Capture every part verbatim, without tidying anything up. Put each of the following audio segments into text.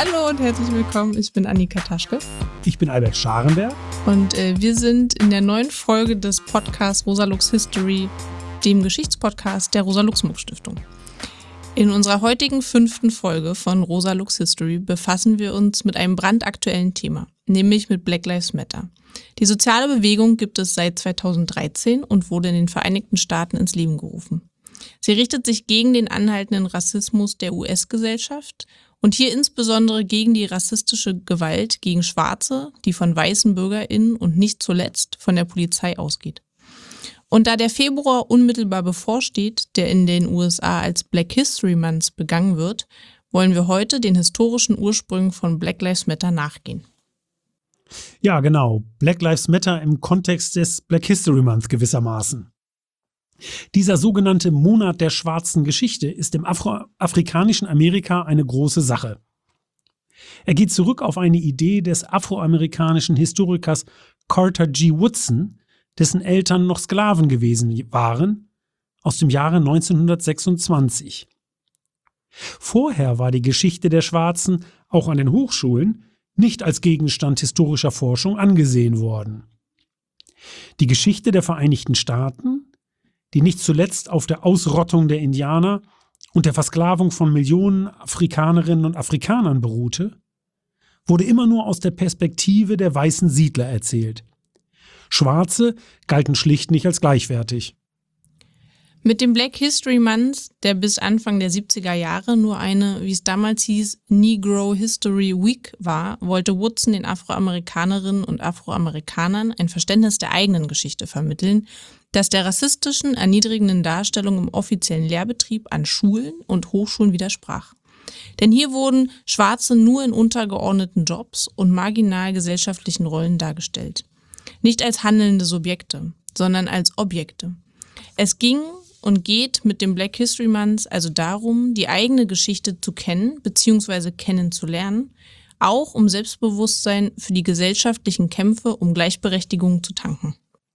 Hallo und herzlich willkommen, ich bin Annika Taschke. Ich bin Albert Scharenberg. Und äh, wir sind in der neuen Folge des Podcasts Rosa Lux History, dem Geschichtspodcast der Rosa-Luxemburg-Stiftung. In unserer heutigen fünften Folge von Rosa Lux History befassen wir uns mit einem brandaktuellen Thema, nämlich mit Black Lives Matter. Die soziale Bewegung gibt es seit zweitausenddreizehn und wurde in den Vereinigten Staaten ins Leben gerufen. Sie richtet sich gegen den anhaltenden Rassismus der U S-Gesellschaft und hier insbesondere gegen die rassistische Gewalt gegen Schwarze, die von weißen BürgerInnen und nicht zuletzt von der Polizei ausgeht. Und da der Februar unmittelbar bevorsteht, der in den U S A als Black History Month begangen wird, wollen wir heute den historischen Ursprüngen von Black Lives Matter nachgehen. Ja, genau. Black Lives Matter im Kontext des Black History Month gewissermaßen. Dieser sogenannte Monat der schwarzen Geschichte ist im afroamerikanischen Amerika eine große Sache. Er geht zurück auf eine Idee des afroamerikanischen Historikers Carter G. Woodson, dessen Eltern noch Sklaven gewesen waren, aus dem Jahre neunzehnhundertsechsundzwanzig. Vorher war die Geschichte der Schwarzen auch an den Hochschulen nicht als Gegenstand historischer Forschung angesehen worden. Die Geschichte der Vereinigten Staaten, die nicht zuletzt auf der Ausrottung der Indianer und der Versklavung von Millionen Afrikanerinnen und Afrikanern beruhte, wurde immer nur aus der Perspektive der weißen Siedler erzählt. Schwarze galten schlicht nicht als gleichwertig. Mit dem Black History Month, der bis Anfang der siebziger Jahre nur eine, wie es damals hieß, Negro History Week war, wollte Woodson den Afroamerikanerinnen und Afroamerikanern ein Verständnis der eigenen Geschichte vermitteln, das der rassistischen, erniedrigenden Darstellung im offiziellen Lehrbetrieb an Schulen und Hochschulen widersprach. Denn hier wurden Schwarze nur in untergeordneten Jobs und marginal gesellschaftlichen Rollen dargestellt. Nicht als handelnde Subjekte, sondern als Objekte. Es ging und geht mit dem Black History Month also darum, die eigene Geschichte zu kennen bzw. kennenzulernen, auch um Selbstbewusstsein für die gesellschaftlichen Kämpfe um Gleichberechtigung zu tanken.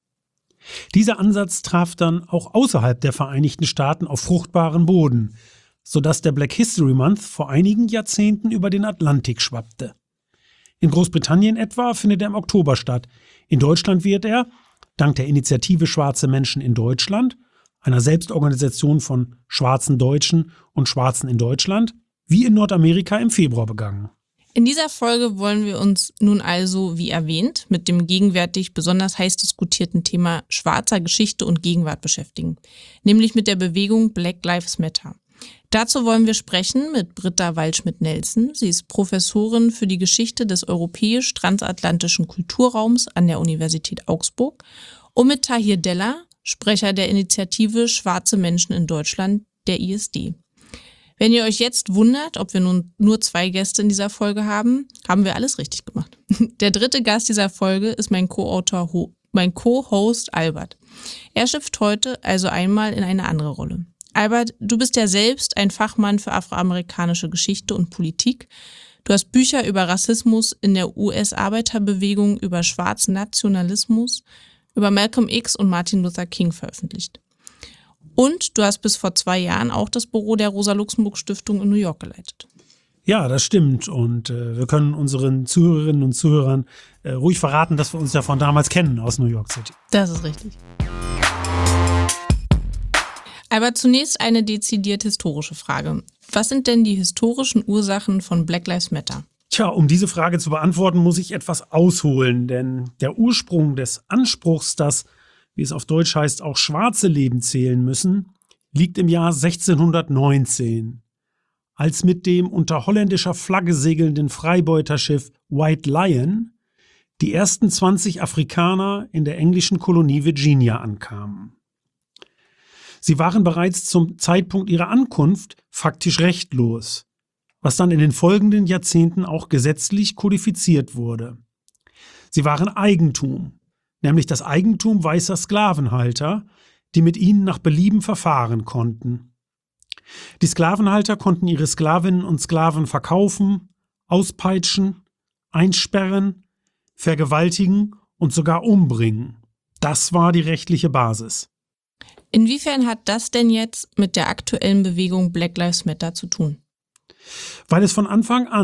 Dieser Ansatz traf dann auch außerhalb der Vereinigten Staaten auf fruchtbaren Boden, sodass der Black History Month vor einigen Jahrzehnten über den Atlantik schwappte. In Großbritannien etwa findet er im Oktober statt. In Deutschland wird er, dank der Initiative Schwarze Menschen in Deutschland, einer Selbstorganisation von schwarzen Deutschen und Schwarzen in Deutschland, wie in Nordamerika im Februar begangen. In dieser Folge wollen wir uns nun also, wie erwähnt, mit dem gegenwärtig besonders heiß diskutierten Thema schwarzer Geschichte und Gegenwart beschäftigen, nämlich mit der Bewegung Black Lives Matter. Dazu wollen wir sprechen mit Britta Waldschmidt-Nelson. Sie ist Professorin für die Geschichte des europäisch-transatlantischen Kulturraums an der Universität Augsburg und mit Tahir Della, Sprecher der Initiative Schwarze Menschen in Deutschland, der I S D. Wenn ihr euch jetzt wundert, ob wir nun nur zwei Gäste in dieser Folge haben, haben wir alles richtig gemacht. Der dritte Gast dieser Folge ist mein Co-Autor, mein Co-Host Albert. Er schlüpft heute also einmal in eine andere Rolle. Albert, du bist ja selbst ein Fachmann für afroamerikanische Geschichte und Politik. Du hast Bücher über Rassismus in der U S-Arbeiterbewegung, über schwarzen Nationalismus, über Malcolm X und Martin Luther King veröffentlicht. Und du hast bis vor zwei Jahren auch das Büro der Rosa-Luxemburg-Stiftung in New York geleitet. Ja, das stimmt. Und äh, wir können unseren Zuhörerinnen und Zuhörern äh, ruhig verraten, dass wir uns ja von damals kennen aus New York City. Das ist richtig. Aber zunächst eine dezidiert historische Frage. Was sind denn die historischen Ursachen von Black Lives Matter? Tja, um diese Frage zu beantworten, muss ich etwas ausholen, denn der Ursprung des Anspruchs, dass, wie es auf Deutsch heißt, auch schwarze Leben zählen müssen, liegt im Jahr sechzehnhundertneunzehn, als mit dem unter holländischer Flagge segelnden Freibeuterschiff White Lion die ersten zwanzig Afrikaner in der englischen Kolonie Virginia ankamen. Sie waren bereits zum Zeitpunkt ihrer Ankunft faktisch rechtlos, was dann in den folgenden Jahrzehnten auch gesetzlich kodifiziert wurde. Sie waren Eigentum, nämlich das Eigentum weißer Sklavenhalter, die mit ihnen nach Belieben verfahren konnten. Die Sklavenhalter konnten ihre Sklavinnen und Sklaven verkaufen, auspeitschen, einsperren, vergewaltigen und sogar umbringen. Das war die rechtliche Basis. Inwiefern hat das denn jetzt mit der aktuellen Bewegung Black Lives Matter zu tun? Weil es von Anfang an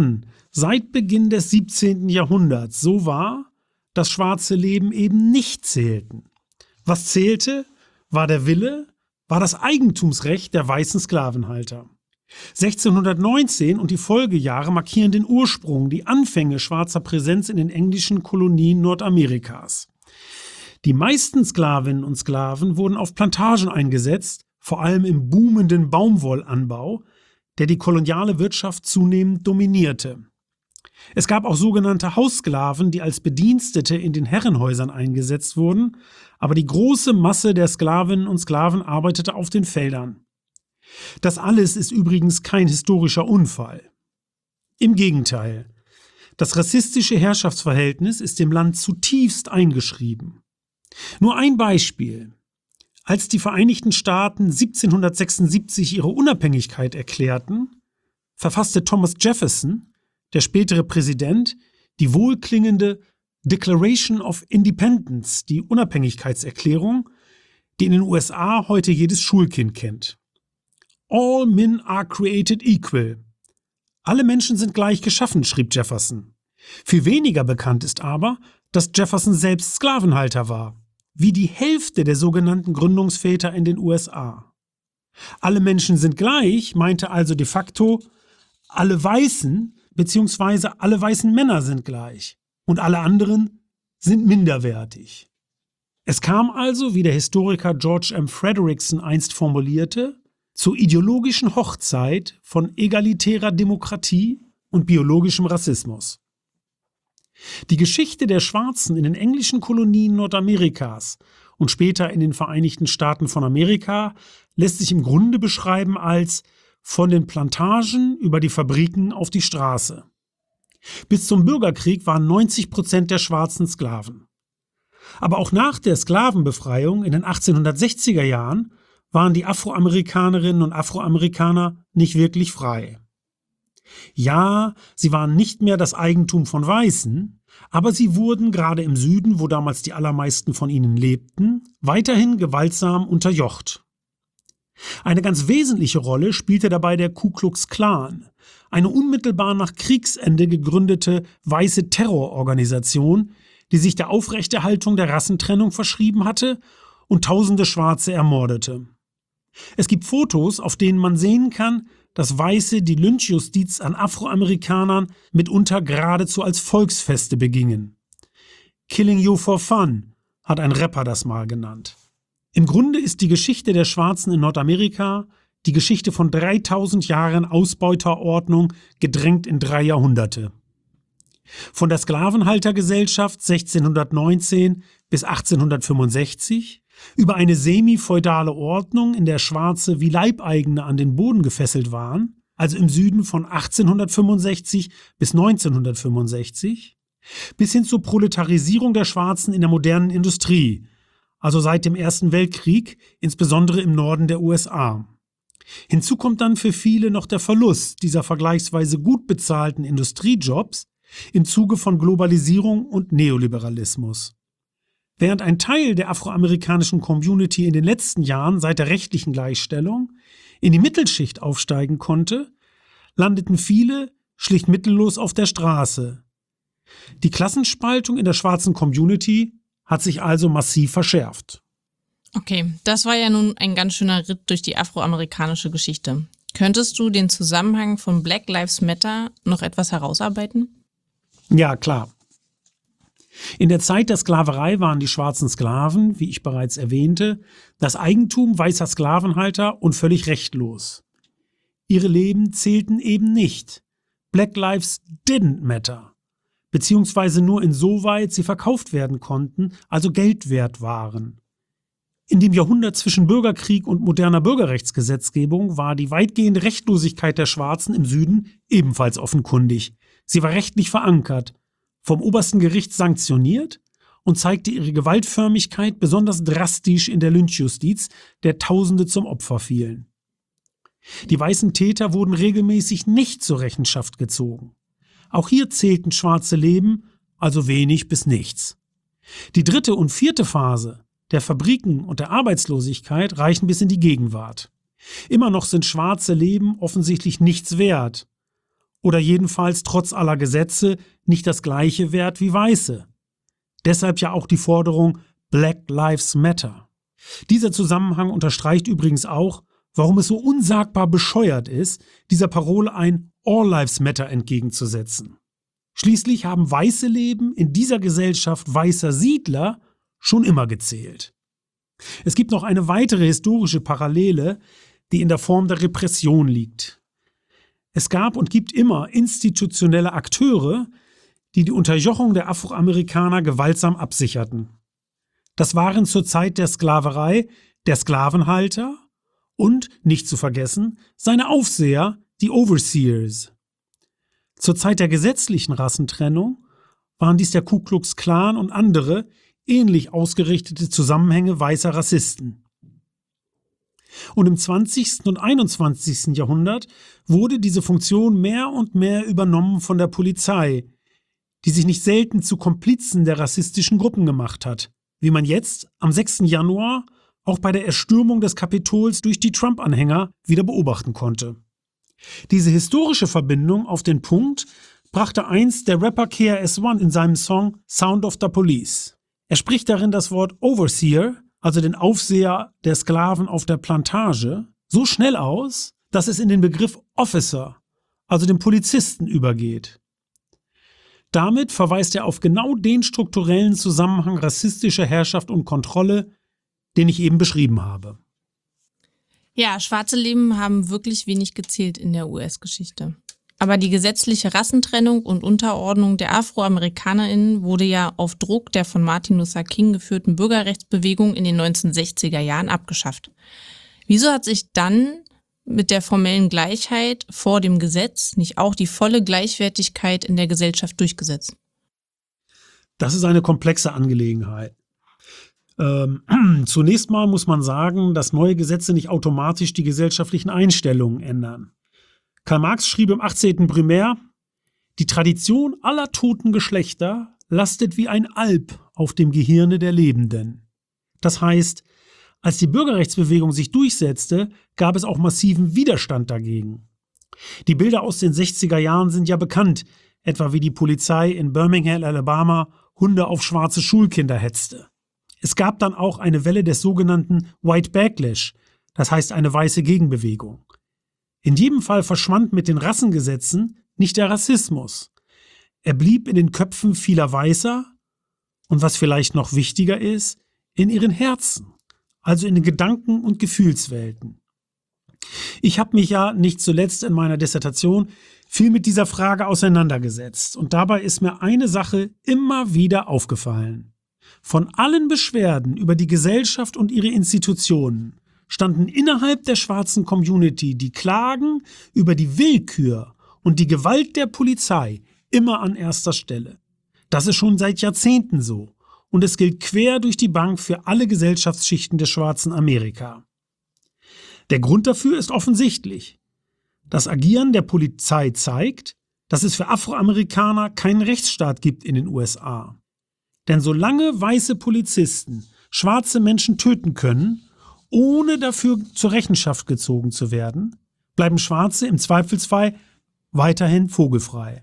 seit Beginn des siebzehnten Jahrhunderts so war, dass schwarze Leben eben nicht zählten. Was zählte, war der Wille, war das Eigentumsrecht der weißen Sklavenhalter. sechzehnhundertneunzehn und die Folgejahre markieren den Ursprung, die Anfänge schwarzer Präsenz in den englischen Kolonien Nordamerikas. Die meisten Sklavinnen und Sklaven wurden auf Plantagen eingesetzt, vor allem im boomenden Baumwollanbau, der die koloniale Wirtschaft zunehmend dominierte. Es gab auch sogenannte Haussklaven, die als Bedienstete in den Herrenhäusern eingesetzt wurden, aber die große Masse der Sklavinnen und Sklaven arbeitete auf den Feldern. Das alles ist übrigens kein historischer Unfall. Im Gegenteil, das rassistische Herrschaftsverhältnis ist dem Land zutiefst eingeschrieben. Nur ein Beispiel. Als die Vereinigten Staaten siebzehnhundertsechsundsiebzig ihre Unabhängigkeit erklärten, verfasste Thomas Jefferson, der spätere Präsident, die wohlklingende Declaration of Independence, die Unabhängigkeitserklärung, die in den U S A heute jedes Schulkind kennt. All men are created equal. Alle Menschen sind gleich geschaffen, schrieb Jefferson. Viel weniger bekannt ist aber, dass Jefferson selbst Sklavenhalter war, wie die Hälfte der sogenannten Gründungsväter in den U S A. Alle Menschen sind gleich meinte also de facto, alle Weißen bzw. alle weißen Männer sind gleich und alle anderen sind minderwertig. Es kam also, wie der Historiker George M. Frederickson einst formulierte, zur ideologischen Hochzeit von egalitärer Demokratie und biologischem Rassismus. Die Geschichte der Schwarzen in den englischen Kolonien Nordamerikas und später in den Vereinigten Staaten von Amerika lässt sich im Grunde beschreiben als von den Plantagen über die Fabriken auf die Straße. Bis zum Bürgerkrieg waren neunzig Prozent der Schwarzen Sklaven. Aber auch nach der Sklavenbefreiung in den achtzehnhundertsechziger Jahren waren die Afroamerikanerinnen und Afroamerikaner nicht wirklich frei. Ja, sie waren nicht mehr das Eigentum von Weißen, aber sie wurden gerade im Süden, wo damals die allermeisten von ihnen lebten, weiterhin gewaltsam unterjocht. Eine ganz wesentliche Rolle spielte dabei der Ku Klux Klan, eine unmittelbar nach Kriegsende gegründete weiße Terrororganisation, die sich der Aufrechterhaltung der Rassentrennung verschrieben hatte und tausende Schwarze ermordete. Es gibt Fotos, auf denen man sehen kann, dass Weiße die Lynchjustiz an Afroamerikanern mitunter geradezu als Volksfeste begingen. Killing you for fun, hat ein Rapper das mal genannt. Im Grunde ist die Geschichte der Schwarzen in Nordamerika die Geschichte von dreitausend Jahren Ausbeuterordnung gedrängt in drei Jahrhunderte. Von der Sklavenhaltergesellschaft sechzehnhundertneunzehn bis achtzehnhundertfünfundsechzig über eine semi-feudale Ordnung, in der Schwarze wie Leibeigene an den Boden gefesselt waren, also im Süden von achtzehnhundertfünfundsechzig bis neunzehnhundertfünfundsechzig, bis hin zur Proletarisierung der Schwarzen in der modernen Industrie, also seit dem Ersten Weltkrieg, insbesondere im Norden der U S A. Hinzu kommt dann für viele noch der Verlust dieser vergleichsweise gut bezahlten Industriejobs im Zuge von Globalisierung und Neoliberalismus. Während ein Teil der afroamerikanischen Community in den letzten Jahren seit der rechtlichen Gleichstellung in die Mittelschicht aufsteigen konnte, landeten viele schlicht mittellos auf der Straße. Die Klassenspaltung in der schwarzen Community hat sich also massiv verschärft. Okay, das war ja nun ein ganz schöner Ritt durch die afroamerikanische Geschichte. Könntest du den Zusammenhang von Black Lives Matter noch etwas herausarbeiten? Ja, klar. In der Zeit der Sklaverei waren die schwarzen Sklaven, wie ich bereits erwähnte, das Eigentum weißer Sklavenhalter und völlig rechtlos. Ihre Leben zählten eben nicht. Black Lives didn't matter, beziehungsweise nur insoweit sie verkauft werden konnten, also Geld wert waren. In dem Jahrhundert zwischen Bürgerkrieg und moderner Bürgerrechtsgesetzgebung war die weitgehende Rechtlosigkeit der Schwarzen im Süden ebenfalls offenkundig. Sie war rechtlich verankert, vom obersten Gericht sanktioniert und zeigte ihre Gewaltförmigkeit besonders drastisch in der Lynchjustiz, der Tausende zum Opfer fielen. Die weißen Täter wurden regelmäßig nicht zur Rechenschaft gezogen. Auch hier zählten schwarze Leben, also wenig bis nichts. Die dritte und vierte Phase der Fabriken und der Arbeitslosigkeit reichen bis in die Gegenwart. Immer noch sind schwarze Leben offensichtlich nichts wert. oder jedenfalls trotz aller Gesetze nicht das gleiche Wert wie Weiße. Deshalb ja auch die Forderung Black Lives Matter. Dieser Zusammenhang unterstreicht übrigens auch, warum es so unsagbar bescheuert ist, dieser Parole ein All Lives Matter entgegenzusetzen. Schließlich haben weiße Leben in dieser Gesellschaft weißer Siedler schon immer gezählt. Es gibt noch eine weitere historische Parallele, die in der Form der Repression liegt. Es gab und gibt immer institutionelle Akteure, die die Unterjochung der Afroamerikaner gewaltsam absicherten. Das waren zur Zeit der Sklaverei der Sklavenhalter und, nicht zu vergessen, seine Aufseher, die Overseers. Zur Zeit der gesetzlichen Rassentrennung waren dies der Ku Klux Klan und andere ähnlich ausgerichtete Zusammenhänge weißer Rassisten. Und im zwanzigsten und einundzwanzigsten Jahrhundert wurde diese Funktion mehr und mehr übernommen von der Polizei, die sich nicht selten zu Komplizen der rassistischen Gruppen gemacht hat, wie man jetzt am sechsten Januar auch bei der Erstürmung des Kapitols durch die Trump-Anhänger wieder beobachten konnte. Diese historische Verbindung auf den Punkt brachte einst der Rapper K R S One in seinem Song Sound of the Police. Er spricht darin das Wort Overseer, also den Aufseher der Sklaven auf der Plantage, so schnell aus, dass es in den Begriff Officer, also den Polizisten, übergeht. Damit verweist er auf genau den strukturellen Zusammenhang rassistischer Herrschaft und Kontrolle, den ich eben beschrieben habe. Ja, schwarze Leben haben wirklich wenig gezählt in der U S-Geschichte. Aber die gesetzliche Rassentrennung und Unterordnung der AfroamerikanerInnen wurde ja auf Druck der von Martin Luther King geführten Bürgerrechtsbewegung in den neunzehnhundertsechziger Jahren abgeschafft. Wieso hat sich dann mit der formellen Gleichheit vor dem Gesetz nicht auch die volle Gleichwertigkeit in der Gesellschaft durchgesetzt? Das ist eine komplexe Angelegenheit. Ähm, zunächst mal muss man sagen, dass neue Gesetze nicht automatisch die gesellschaftlichen Einstellungen ändern. Karl Marx schrieb im achtzehnten Primär, die Tradition aller toten Geschlechter lastet wie ein Alp auf dem Gehirne der Lebenden. Das heißt, als die Bürgerrechtsbewegung sich durchsetzte, gab es auch massiven Widerstand dagegen. Die Bilder aus den sechziger Jahren sind ja bekannt, etwa wie die Polizei in Birmingham, Alabama, Hunde auf schwarze Schulkinder hetzte. Es gab dann auch eine Welle des sogenannten White Backlash, das heißt eine weiße Gegenbewegung. In jedem Fall verschwand mit den Rassengesetzen nicht der Rassismus. Er blieb in den Köpfen vieler Weißer und, was vielleicht noch wichtiger ist, in ihren Herzen, also in den Gedanken- und Gefühlswelten. Ich habe mich ja nicht zuletzt in meiner Dissertation viel mit dieser Frage auseinandergesetzt und dabei ist mir eine Sache immer wieder aufgefallen. Von allen Beschwerden über die Gesellschaft und ihre Institutionen standen innerhalb der schwarzen Community die Klagen über die Willkür und die Gewalt der Polizei immer an erster Stelle. Das ist schon seit Jahrzehnten so und es gilt quer durch die Bank für alle Gesellschaftsschichten des schwarzen Amerika. Der Grund dafür ist offensichtlich. Das Agieren der Polizei zeigt, dass es für Afroamerikaner keinen Rechtsstaat gibt in den U S A. Denn solange weiße Polizisten schwarze Menschen töten können, ohne dafür zur Rechenschaft gezogen zu werden, bleiben Schwarze im Zweifelsfall weiterhin vogelfrei.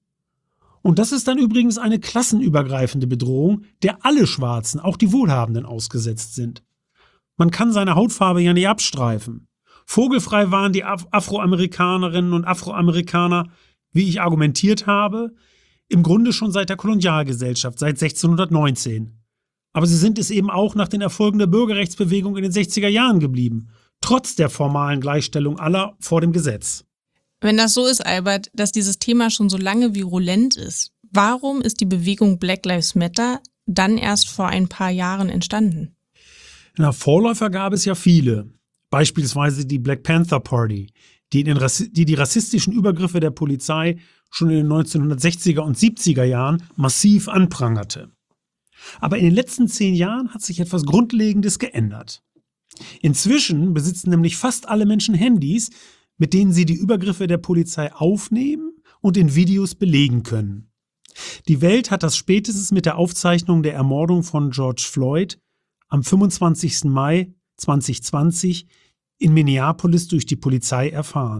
Und das ist dann übrigens eine klassenübergreifende Bedrohung, der alle Schwarzen, auch die Wohlhabenden, ausgesetzt sind. Man kann seine Hautfarbe ja nicht abstreifen. Vogelfrei waren die Af- Afroamerikanerinnen und Afroamerikaner, wie ich argumentiert habe, im Grunde schon seit der Kolonialgesellschaft, seit sechzehnhundertneunzehn. Aber sie sind es eben auch nach den Erfolgen der Bürgerrechtsbewegung in den sechziger Jahren geblieben, trotz der formalen Gleichstellung aller vor dem Gesetz. Wenn das so ist, Albert, dass dieses Thema schon so lange virulent ist, warum ist die Bewegung Black Lives Matter dann erst vor ein paar Jahren entstanden? Na, Vorläufer gab es ja viele, beispielsweise die Black Panther Party, die, in den Rassi- die die rassistischen Übergriffe der Polizei schon in den neunzehnhundertsechziger und siebziger Jahren massiv anprangerte. Aber in den letzten zehn Jahren hat sich etwas Grundlegendes geändert. Inzwischen besitzen nämlich fast alle Menschen Handys, mit denen sie die Übergriffe der Polizei aufnehmen und in Videos belegen können. Die Welt hat das spätestens mit der Aufzeichnung der Ermordung von George Floyd am fünfundzwanzigsten Mai zweitausendzwanzig in Minneapolis durch die Polizei erfahren.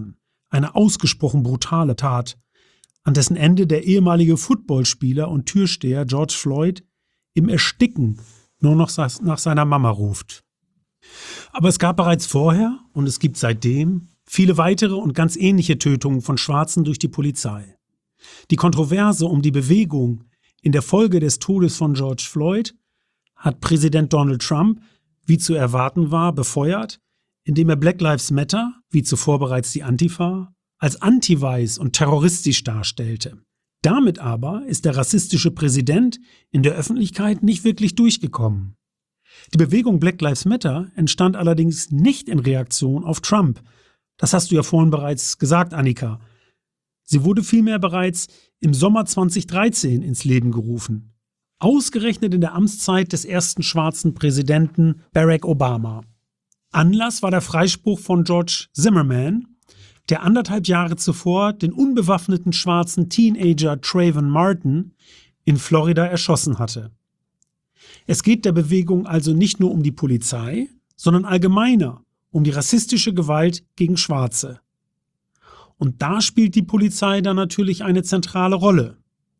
eine ausgesprochen brutale Tat, an dessen Ende der ehemalige Footballspieler und Türsteher George Floyd im Ersticken nur noch nach seiner Mama ruft. Aber es gab bereits vorher und es gibt seitdem viele weitere und ganz ähnliche Tötungen von Schwarzen durch die Polizei. Die Kontroverse um die Bewegung in der Folge des Todes von George Floyd hat Präsident Donald Trump, wie zu erwarten war, befeuert, indem er Black Lives Matter, wie zuvor bereits die Antifa, als anti-weiß und terroristisch darstellte. Damit aber ist der rassistische Präsident in der Öffentlichkeit nicht wirklich durchgekommen. Die Bewegung Black Lives Matter entstand allerdings nicht in Reaktion auf Trump. Das hast du ja vorhin bereits gesagt, Annika. Sie wurde vielmehr bereits im Sommer zweitausenddreizehn ins Leben gerufen. Ausgerechnet in der Amtszeit des ersten schwarzen Präsidenten Barack Obama. Anlass war der Freispruch von George Zimmerman, der anderthalb Jahre zuvor den unbewaffneten schwarzen Teenager Trayvon Martin in Florida erschossen hatte. Es geht der Bewegung also nicht nur um die Polizei, sondern allgemeiner um die rassistische Gewalt gegen Schwarze. Und da spielt die Polizei dann natürlich eine zentrale Rolle.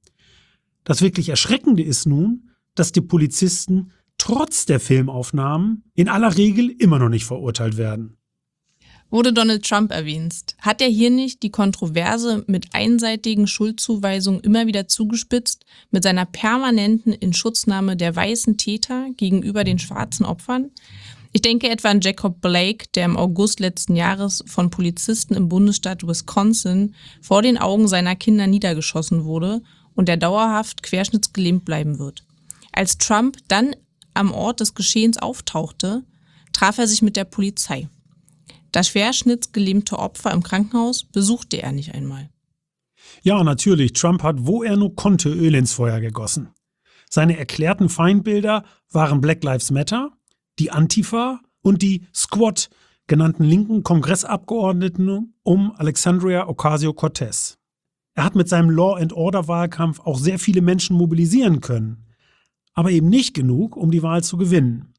Das wirklich Erschreckende ist nun, dass die Polizisten trotz der Filmaufnahmen in aller Regel immer noch nicht verurteilt werden. Wurde Donald Trump erwähnt, hat er hier nicht die Kontroverse mit einseitigen Schuldzuweisungen immer wieder zugespitzt, mit seiner permanenten Inschutznahme der weißen Täter gegenüber den schwarzen Opfern? Ich denke etwa an Jacob Blake, der im August letzten Jahres von Polizisten im Bundesstaat Wisconsin vor den Augen seiner Kinder niedergeschossen wurde und der dauerhaft querschnittsgelähmt bleiben wird. Als Trump dann am Ort des Geschehens auftauchte, traf er sich mit der Polizei. Das schwerschnittsgelähmte Opfer im Krankenhaus besuchte er nicht einmal. Ja, natürlich, Trump hat, wo er nur konnte, Öl ins Feuer gegossen. Seine erklärten Feindbilder waren Black Lives Matter, die Antifa und die Squad genannten linken Kongressabgeordneten um Alexandria Ocasio-Cortez. Er hat mit seinem Law-and-Order-Wahlkampf auch sehr viele Menschen mobilisieren können, aber eben nicht genug, um die Wahl zu gewinnen.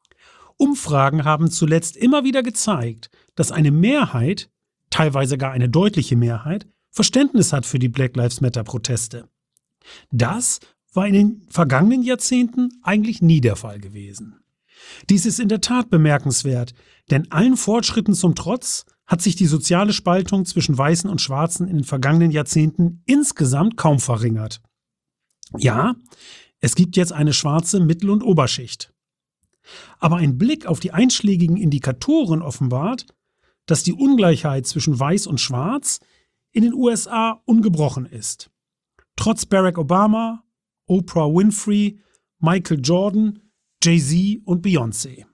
Umfragen haben zuletzt immer wieder gezeigt, dass eine Mehrheit, teilweise gar eine deutliche Mehrheit, Verständnis hat für die Black Lives Matter-Proteste. Das war in den vergangenen Jahrzehnten eigentlich nie der Fall gewesen. Dies ist in der Tat bemerkenswert, denn allen Fortschritten zum Trotz hat sich die soziale Spaltung zwischen Weißen und Schwarzen in den vergangenen Jahrzehnten insgesamt kaum verringert. Ja, es gibt jetzt eine schwarze Mittel- und Oberschicht. Aber ein Blick auf die einschlägigen Indikatoren offenbart, dass die Ungleichheit zwischen Weiß und Schwarz in den U S A ungebrochen ist. Trotz Barack Obama, Oprah Winfrey, Michael Jordan, Jay-Z und Beyoncé.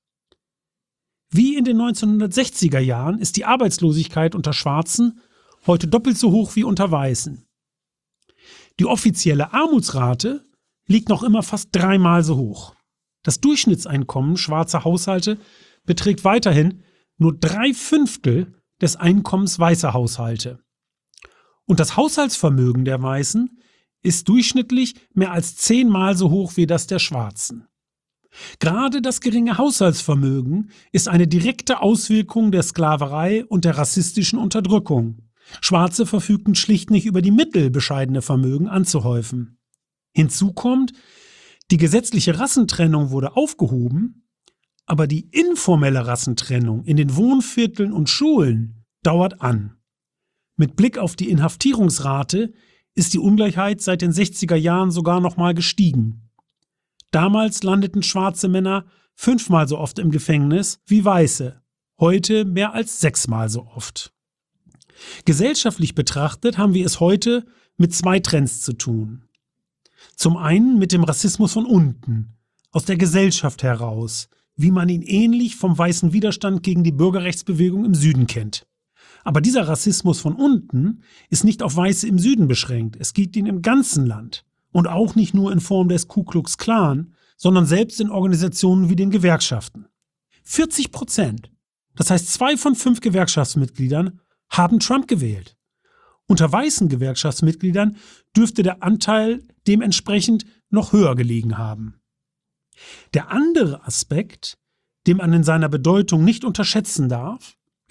Wie in den neunzehnhundertsechziger Jahren ist die Arbeitslosigkeit unter Schwarzen heute doppelt so hoch wie unter Weißen. Die offizielle Armutsrate liegt noch immer fast dreimal so hoch. Das Durchschnittseinkommen schwarzer Haushalte beträgt weiterhin nur drei Fünftel des Einkommens weißer Haushalte. Und das Haushaltsvermögen der Weißen ist durchschnittlich mehr als zehnmal so hoch wie das der Schwarzen. Gerade das geringe Haushaltsvermögen ist eine direkte Auswirkung der Sklaverei und der rassistischen Unterdrückung. Schwarze verfügten schlicht nicht über die Mittel, bescheidene Vermögen anzuhäufen. Hinzu kommt, die gesetzliche Rassentrennung wurde aufgehoben, aber die informelle Rassentrennung in den Wohnvierteln und Schulen dauert an. Mit Blick auf die Inhaftierungsrate ist die Ungleichheit seit den sechziger Jahren sogar noch mal gestiegen. Damals landeten schwarze Männer fünfmal so oft im Gefängnis wie Weiße, heute mehr als sechsmal so oft. Gesellschaftlich betrachtet haben wir es heute mit zwei Trends zu tun. Zum einen mit dem Rassismus von unten, aus der Gesellschaft heraus, wie man ihn ähnlich vom weißen Widerstand gegen die Bürgerrechtsbewegung im Süden kennt. Aber dieser Rassismus von unten ist nicht auf Weiße im Süden beschränkt, es gibt ihn im ganzen Land. Und auch nicht nur in Form des Ku Klux Klan, sondern selbst in Organisationen wie den Gewerkschaften. vierzig Prozent, das heißt zwei von fünf Gewerkschaftsmitgliedern, haben Trump gewählt. Unter weißen Gewerkschaftsmitgliedern dürfte der Anteil dementsprechend noch höher gelegen haben. Der andere Aspekt, den man in seiner Bedeutung nicht unterschätzen darf,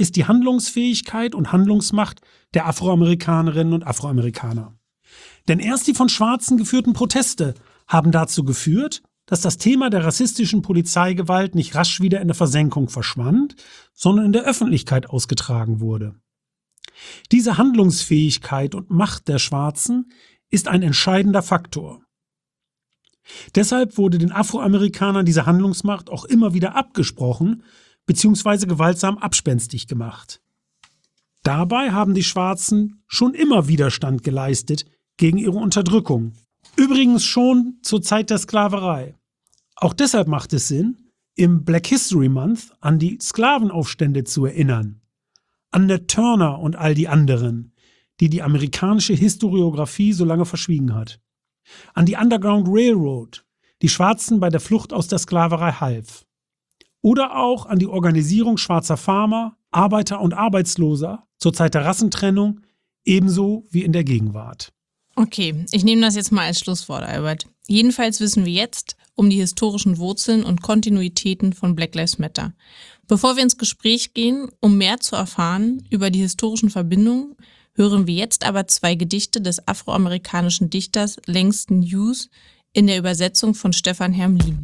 ist die Handlungsfähigkeit und Handlungsmacht der Afroamerikanerinnen und Afroamerikaner. Denn erst die von Schwarzen geführten Proteste haben dazu geführt, dass das Thema der rassistischen Polizeigewalt nicht rasch wieder in der Versenkung verschwand, sondern in der Öffentlichkeit ausgetragen wurde. Diese Handlungsfähigkeit und Macht der Schwarzen ist ein entscheidender Faktor. Deshalb wurde den Afroamerikanern diese Handlungsmacht auch immer wieder abgesprochen bzw. gewaltsam abspenstig gemacht. Dabei haben die Schwarzen schon immer Widerstand geleistet gegen ihre Unterdrückung. Übrigens schon zur Zeit der Sklaverei. Auch deshalb macht es Sinn, im Black History Month an die Sklavenaufstände zu erinnern. An Nat Turner und all die anderen, die die amerikanische Historiographie so lange verschwiegen hat. An die Underground Railroad, die Schwarzen bei der Flucht aus der Sklaverei half. Oder auch an die Organisierung schwarzer Farmer, Arbeiter und Arbeitsloser zur Zeit der Rassentrennung, ebenso wie in der Gegenwart. Okay, ich nehme das jetzt mal als Schlusswort, Albert. Jedenfalls wissen wir jetzt um die historischen Wurzeln und Kontinuitäten von Black Lives Matter. Bevor wir ins Gespräch gehen, um mehr zu erfahren über die historischen Verbindungen, hören wir jetzt aber zwei Gedichte des afroamerikanischen Dichters Langston Hughes in der Übersetzung von Stefan Hermlin.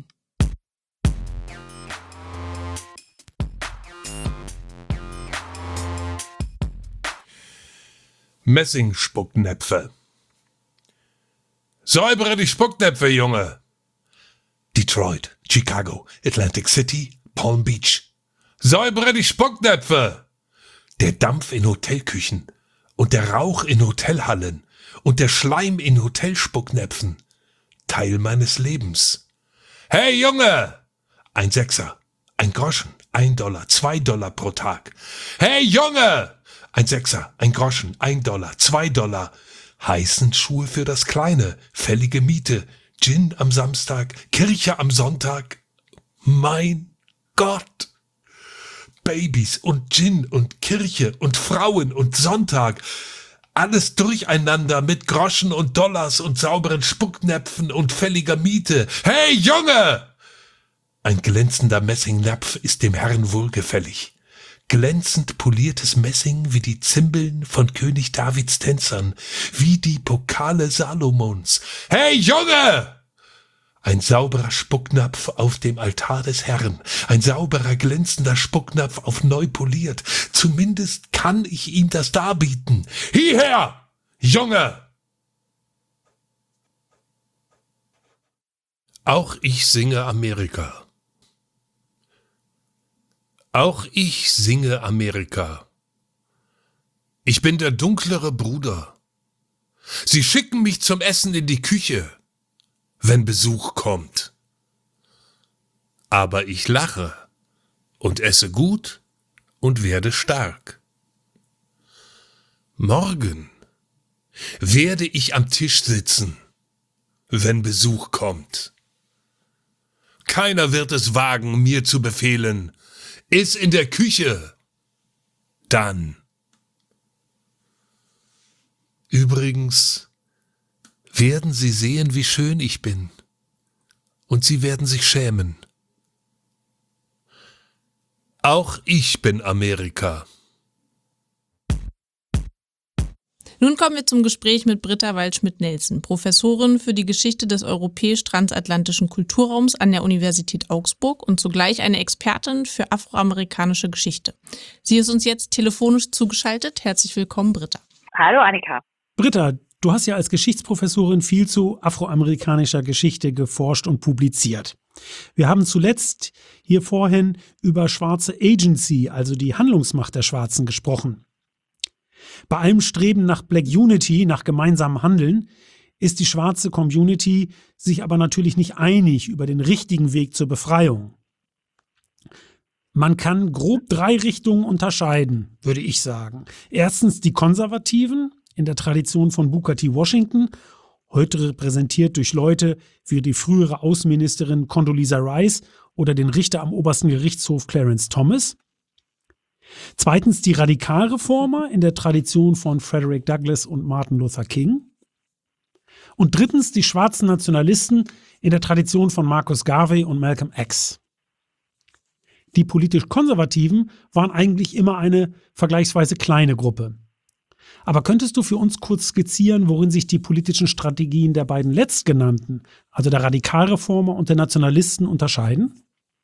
Messingspucknäpfe. Säubere die Spucknäpfe, Junge! Detroit, Chicago, Atlantic City, Palm Beach. Säubere die Spucknäpfe! Der Dampf in Hotelküchen und der Rauch in Hotelhallen und der Schleim in Hotelspucknäpfen. Teil meines Lebens. Hey, Junge! Ein Sechser, ein Groschen, ein Dollar, zwei Dollar pro Tag. Hey, Junge! Ein Sechser, ein Groschen, ein Dollar, zwei Dollar. Heißen Schuhe für das Kleine, fällige Miete, Gin am Samstag, Kirche am Sonntag. Mein Gott! Babys und Gin und Kirche und Frauen und Sonntag. Alles durcheinander mit Groschen und Dollars und sauberen Spucknäpfen und fälliger Miete. Hey, Junge! Ein glänzender Messingnapf ist dem Herrn wohlgefällig. Glänzend poliertes Messing wie die Zimbeln von König Davids Tänzern, wie die Pokale Salomons. Hey, Junge! Ein sauberer Spucknapf auf dem Altar des Herrn, ein sauberer, glänzender Spucknapf auf neu poliert. Zumindest kann ich ihm das darbieten. Hierher, Junge! Auch ich singe Amerika. Auch ich singe Amerika. Ich bin der dunklere Bruder. Sie schicken mich zum Essen in die Küche, wenn Besuch kommt. Aber ich lache und esse gut und werde stark. Morgen werde ich am Tisch sitzen, wenn Besuch kommt. Keiner wird es wagen, mir zu befehlen, iss in der Küche. Dann. Übrigens werden Sie sehen, wie schön ich bin. Und Sie werden sich schämen. Auch ich bin Amerika. Nun kommen wir zum Gespräch mit Britta Waldschmidt-Nelson, Professorin für die Geschichte des europäisch-transatlantischen Kulturraums an der Universität Augsburg und zugleich eine Expertin für afroamerikanische Geschichte. Sie ist uns jetzt telefonisch zugeschaltet. Herzlich willkommen, Britta. Hallo, Annika. Britta, du hast ja als Geschichtsprofessorin viel zu afroamerikanischer Geschichte geforscht und publiziert. Wir haben zuletzt hier vorhin über schwarze Agency, also die Handlungsmacht der Schwarzen, gesprochen. Bei allem Streben nach Black Unity, nach gemeinsamem Handeln, ist die schwarze Community sich aber natürlich nicht einig über den richtigen Weg zur Befreiung. Man kann grob drei Richtungen unterscheiden, würde ich sagen. Erstens die Konservativen in der Tradition von Booker T. Washington, heute repräsentiert durch Leute wie die frühere Außenministerin Condoleezza Rice oder den Richter am obersten Gerichtshof Clarence Thomas. Zweitens die Radikalreformer in der Tradition von Frederick Douglass und Martin Luther King. Und drittens die schwarzen Nationalisten in der Tradition von Marcus Garvey und Malcolm X. Die politisch Konservativen waren eigentlich immer eine vergleichsweise kleine Gruppe. Aber könntest du für uns kurz skizzieren, worin sich die politischen Strategien der beiden letztgenannten, also der Radikalreformer und der Nationalisten, unterscheiden?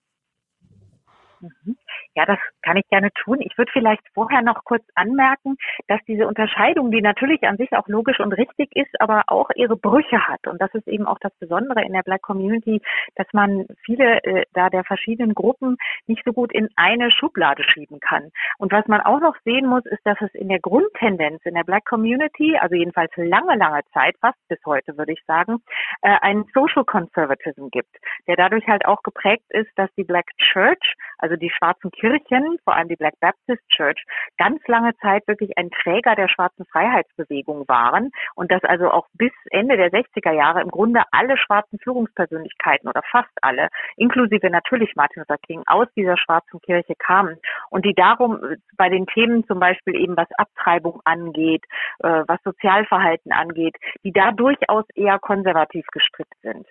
Mhm. Ja, das kann ich gerne tun. Ich würde vielleicht vorher noch kurz anmerken, dass diese Unterscheidung, die natürlich an sich auch logisch und richtig ist, aber auch ihre Brüche hat. Und das ist eben auch das Besondere in der Black Community, dass man viele äh, da der verschiedenen Gruppen nicht so gut in eine Schublade schieben kann. Und was man auch noch sehen muss, ist, dass es in der Grundtendenz in der Black Community, also jedenfalls lange, lange Zeit, fast bis heute würde ich sagen, äh, einen Social Conservatism gibt, der dadurch halt auch geprägt ist, dass die Black Church, also die schwarzen Kirchen, vor allem die Black Baptist Church, ganz lange Zeit wirklich ein Träger der schwarzen Freiheitsbewegung waren und dass also auch bis Ende der sechziger Jahre im Grunde alle schwarzen Führungspersönlichkeiten oder fast alle, inklusive natürlich Martin Luther King, aus dieser schwarzen Kirche kamen und die darum bei den Themen zum Beispiel eben was Abtreibung angeht, äh, was Sozialverhalten angeht, die da durchaus eher konservativ gestrickt sind.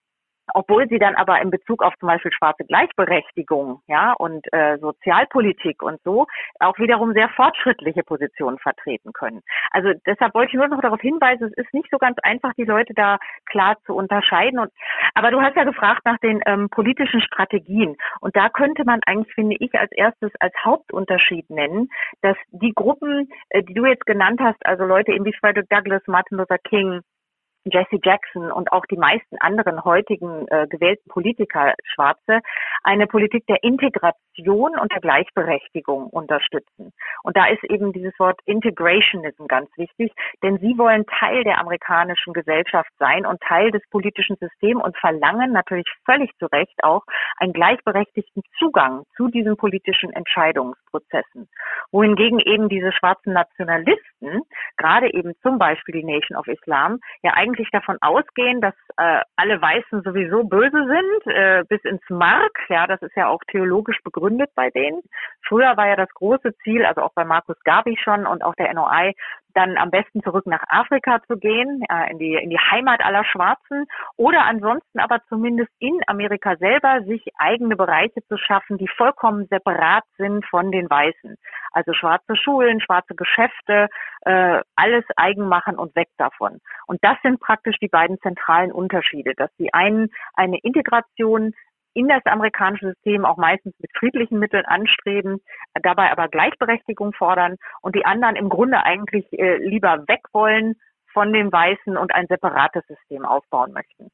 Obwohl sie dann aber in Bezug auf zum Beispiel schwarze Gleichberechtigung, ja, und äh, Sozialpolitik und so auch wiederum sehr fortschrittliche Positionen vertreten können. Also deshalb wollte ich nur noch darauf hinweisen, es ist nicht so ganz einfach, die Leute da klar zu unterscheiden. Und, aber du hast ja gefragt nach den ähm, politischen Strategien. Und da könnte man eigentlich, finde ich, als erstes als Hauptunterschied nennen, dass die Gruppen, äh, die du jetzt genannt hast, also Leute eben wie Frederick Douglass, Martin Luther King, Jesse Jackson und auch die meisten anderen heutigen äh, gewählten Politiker, Schwarze, eine Politik der Integration und der Gleichberechtigung unterstützen. Und da ist eben dieses Wort Integrationism ganz wichtig, denn sie wollen Teil der amerikanischen Gesellschaft sein und Teil des politischen Systems und verlangen natürlich völlig zu Recht auch einen gleichberechtigten Zugang zu diesen politischen Entscheidungsprozessen. Wohingegen eben diese schwarzen Nationalisten, gerade eben zum Beispiel die Nation of Islam, ja eigentlich davon ausgehen, dass äh, alle Weißen sowieso böse sind, äh, bis ins Mark. Ja, das ist ja auch theologisch begründet bei denen. Früher war ja das große Ziel, also auch bei Marcus Garvey schon und auch der N O I, dann am besten zurück nach Afrika zu gehen, äh, in die in die Heimat aller Schwarzen oder ansonsten aber zumindest in Amerika selber sich eigene Bereiche zu schaffen, die vollkommen separat sind von den Weißen. Also schwarze Schulen, schwarze Geschäfte, äh, alles eigen machen und weg davon. Und das sind praktisch die beiden zentralen Unterschiede, dass die einen eine Integration in das amerikanische System auch meistens mit friedlichen Mitteln anstreben, dabei aber Gleichberechtigung fordern und die anderen im Grunde eigentlich äh, lieber weg wollen von den Weißen und ein separates System aufbauen möchten.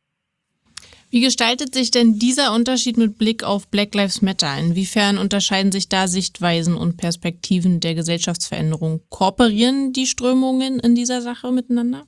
Wie gestaltet sich denn dieser Unterschied mit Blick auf Black Lives Matter? Inwiefern unterscheiden sich da Sichtweisen und Perspektiven der Gesellschaftsveränderung? Kooperieren die Strömungen in dieser Sache miteinander?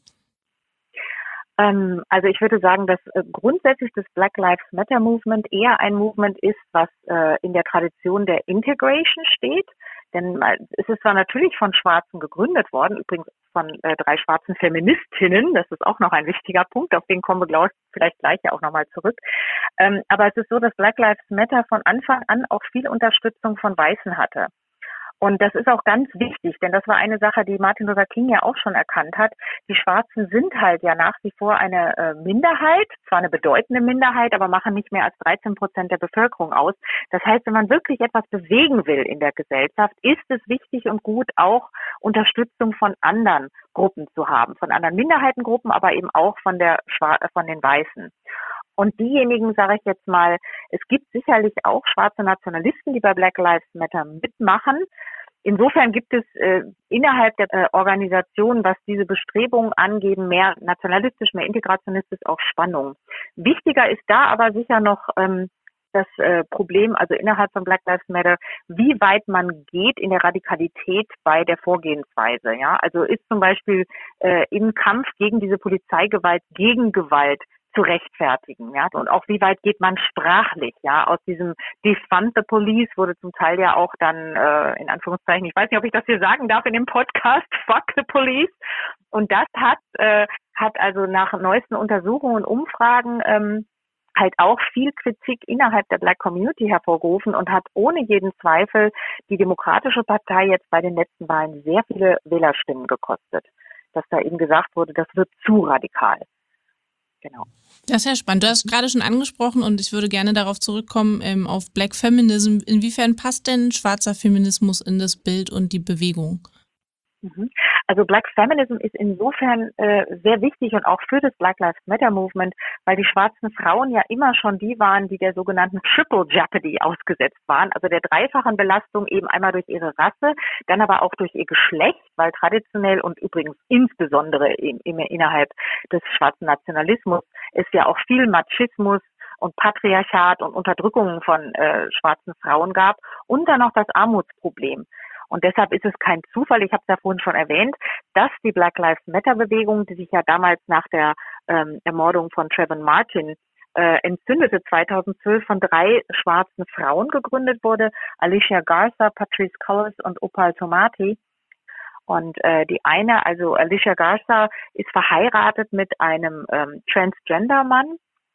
Also ich würde sagen, dass äh, grundsätzlich das Black Lives Matter Movement eher ein Movement ist, was äh, in der Tradition der Integration steht. Denn äh, es ist zwar natürlich von Schwarzen gegründet worden, übrigens von äh, drei schwarzen Feministinnen, das ist auch noch ein wichtiger Punkt, auf den kommen wir glaub, vielleicht gleich ja auch nochmal zurück. Ähm, aber es ist so, dass Black Lives Matter von Anfang an auch viel Unterstützung von Weißen hatte. Und das ist auch ganz wichtig, denn das war eine Sache, die Martin Luther King ja auch schon erkannt hat. Die Schwarzen sind halt ja nach wie vor eine äh, Minderheit, zwar eine bedeutende Minderheit, aber machen nicht mehr als dreizehn Prozent der Bevölkerung aus. Das heißt, wenn man wirklich etwas bewegen will in der Gesellschaft, ist es wichtig und gut, auch Unterstützung von anderen Gruppen zu haben, von anderen Minderheitengruppen, aber eben auch von der Schwar- von den Weißen. Und diejenigen, sage ich jetzt mal, es gibt sicherlich auch schwarze Nationalisten, die bei Black Lives Matter mitmachen. Insofern gibt es äh, innerhalb der äh, Organisation, was diese Bestrebungen angeben, mehr nationalistisch, mehr integrationistisch, auch Spannung. Wichtiger ist da aber sicher noch ähm, das äh, Problem, also innerhalb von Black Lives Matter, wie weit man geht in der Radikalität bei der Vorgehensweise. Ja, also ist zum Beispiel äh, im Kampf gegen diese Polizeigewalt, gegen Gewalt zu rechtfertigen, ja, und auch wie weit geht man sprachlich, ja, aus diesem Defund the Police wurde zum Teil ja auch dann, äh, in Anführungszeichen, ich weiß nicht, ob ich das hier sagen darf in dem Podcast, Fuck the Police, und das hat, äh, hat also nach neuesten Untersuchungen und Umfragen, ähm, halt auch viel Kritik innerhalb der Black Community hervorgerufen und hat ohne jeden Zweifel die Demokratische Partei jetzt bei den letzten Wahlen sehr viele Wählerstimmen gekostet, dass da eben gesagt wurde, das wird zu radikal. Genau. Das ist ja spannend. Du hast gerade schon angesprochen und ich würde gerne darauf zurückkommen, ähm, auf Black Feminism. Inwiefern passt denn schwarzer Feminismus in das Bild und die Bewegung? Also Black Feminism ist insofern äh, sehr wichtig und auch für das Black Lives Matter Movement, weil die schwarzen Frauen ja immer schon die waren, die der sogenannten Triple Jeopardy ausgesetzt waren, also der dreifachen Belastung eben einmal durch ihre Rasse, dann aber auch durch ihr Geschlecht, weil traditionell und übrigens insbesondere in, in, innerhalb des schwarzen Nationalismus ist ja auch viel Machismus und Patriarchat und Unterdrückungen von äh, schwarzen Frauen gab und dann noch das Armutsproblem. Und deshalb ist es kein Zufall, ich habe es ja vorhin schon erwähnt, dass die Black Lives Matter Bewegung, die sich ja damals nach der ähm, Ermordung von Trayvon Martin äh, entzündete, zweitausendzwölf von drei schwarzen Frauen gegründet wurde, Alicia Garza, Patrisse Cullors und Opal Tomati. Und äh, die eine, also Alicia Garza, ist verheiratet mit einem ähm, Transgender-Mann.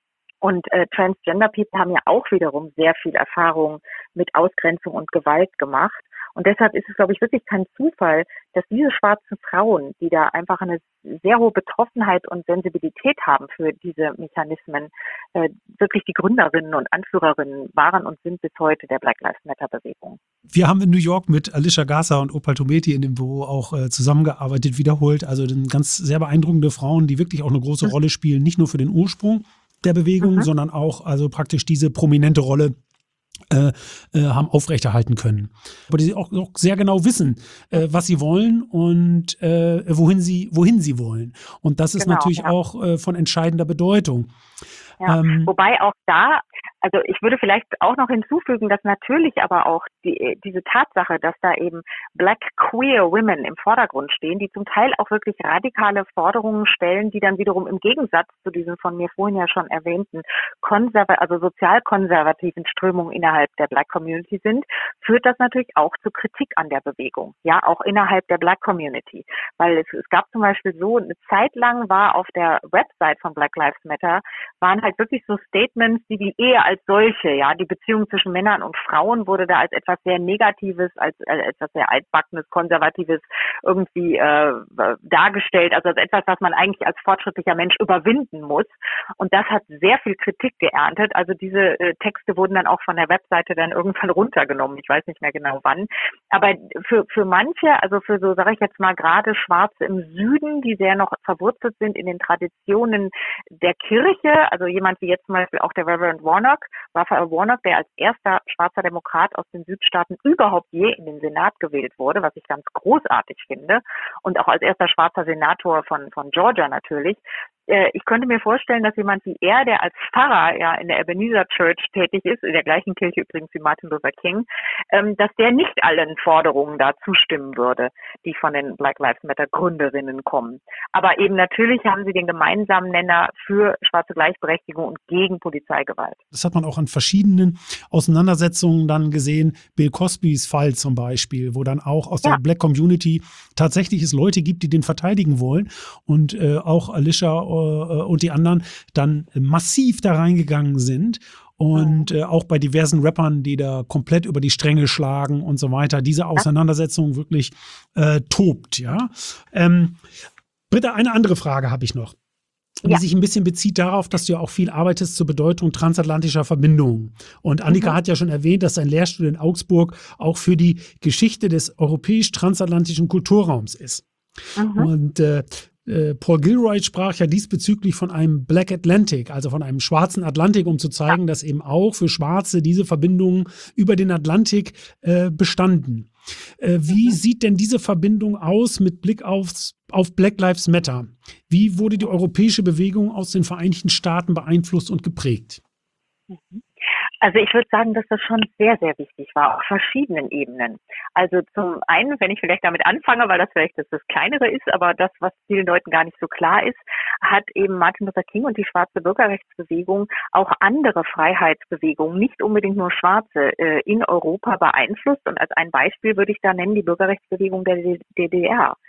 Und äh, Transgender People haben ja auch wiederum sehr viel Erfahrung mit Ausgrenzung und Gewalt gemacht. Und deshalb ist es, glaube ich, wirklich kein Zufall, dass diese schwarzen Frauen, die da einfach eine sehr hohe Betroffenheit und Sensibilität haben für diese Mechanismen, äh, wirklich die Gründerinnen und Anführerinnen waren und sind bis heute der Black Lives Matter Bewegung. Wir haben in New York mit Alicia Garza und Opal Tometi in dem Büro auch äh, zusammengearbeitet, wiederholt. Also ganz sehr beeindruckende Frauen, die wirklich auch eine große mhm. Rolle spielen, nicht nur für den Ursprung der Bewegung, mhm. sondern auch also praktisch diese prominente Rolle Äh, äh, haben aufrechterhalten können. Aber die auch, auch sehr genau wissen, äh, was sie wollen und äh, wohin sie wohin sie wollen. Und das ist genau, natürlich ja. auch äh, von entscheidender Bedeutung. Ja, ähm, wobei auch da, also ich würde vielleicht auch noch hinzufügen, dass natürlich aber auch die, diese Tatsache, dass da eben Black Queer Women im Vordergrund stehen, die zum Teil auch wirklich radikale Forderungen stellen, die dann wiederum im Gegensatz zu diesen von mir vorhin ja schon erwähnten konserva- also sozialkonservativen Strömungen innerhalb der Black Community sind, führt das natürlich auch zu Kritik an der Bewegung, ja, auch innerhalb der Black Community. Weil es, es gab zum Beispiel so, eine Zeit lang war auf der Website von Black Lives Matter, waren halt wirklich so Statements, die die Ehe als solche, ja, die Beziehung zwischen Männern und Frauen wurde da als etwas sehr Negatives, als, als etwas sehr altbackenes, konservatives irgendwie äh, dargestellt, also als etwas, was man eigentlich als fortschrittlicher Mensch überwinden muss. Und das hat sehr viel Kritik geerntet. Also diese äh, Texte wurden dann auch von der Webseite dann irgendwann runtergenommen. Ich weiß nicht mehr genau wann. Aber für für manche, also für so, sage ich jetzt mal, gerade Schwarze im Süden, die sehr noch verwurzelt sind in den Traditionen der Kirche, also jemand wie jetzt zum Beispiel auch der Reverend Warnock, Raphael Warnock, der als erster schwarzer Demokrat aus den Südstaaten überhaupt je in den Senat gewählt wurde, was ich ganz großartig finde, und auch als erster schwarzer Senator von von Georgia natürlich. Ich könnte mir vorstellen, dass jemand wie er, der als Pfarrer ja in der Ebenezer Church tätig ist, in der gleichen Kirche übrigens wie Martin Luther King, dass der nicht allen Forderungen da zustimmen würde, die von den Black Lives Matter Gründerinnen kommen. Aber eben natürlich haben sie den gemeinsamen Nenner für schwarze Gleichberechtigung und gegen Polizeigewalt. Das hat man auch an verschiedenen Auseinandersetzungen dann gesehen. Bill Cosbys Fall zum Beispiel, wo dann auch aus ja. der Black Community tatsächlich es Leute gibt, die den verteidigen wollen, und äh, auch Alicia und die anderen dann massiv da reingegangen sind. Und äh, auch bei diversen Rappern, die da komplett über die Stränge schlagen und so weiter, diese Auseinandersetzung wirklich äh, tobt, ja. Ähm, Britta, eine andere Frage habe ich noch, die ja. sich ein bisschen bezieht darauf, dass du ja auch viel arbeitest zur Bedeutung transatlantischer Verbindungen. Und Annika mhm. hat ja schon erwähnt, dass dein Lehrstuhl in Augsburg auch für die Geschichte des europäisch-transatlantischen Kulturraums ist. Mhm. Und äh, Paul Gilroy sprach ja diesbezüglich von einem Black Atlantic, also von einem schwarzen Atlantik, um zu zeigen, ja. dass eben auch für Schwarze diese Verbindungen über den Atlantik äh, bestanden. Äh, wie mhm. sieht denn diese Verbindung aus mit Blick aufs, auf Black Lives Matter? Wie wurde die europäische Bewegung aus den Vereinigten Staaten beeinflusst und geprägt? Mhm. Also ich würde sagen, dass das schon sehr, sehr wichtig war, auf verschiedenen Ebenen. Also zum einen, wenn ich vielleicht damit anfange, weil das vielleicht das, das Kleinere ist, aber das, was vielen Leuten gar nicht so klar ist, hat eben Martin Luther King und die schwarze Bürgerrechtsbewegung auch andere Freiheitsbewegungen, nicht unbedingt nur Schwarze, äh, in Europa beeinflusst. Und als ein Beispiel würde ich da nennen die Bürgerrechtsbewegung der D D R.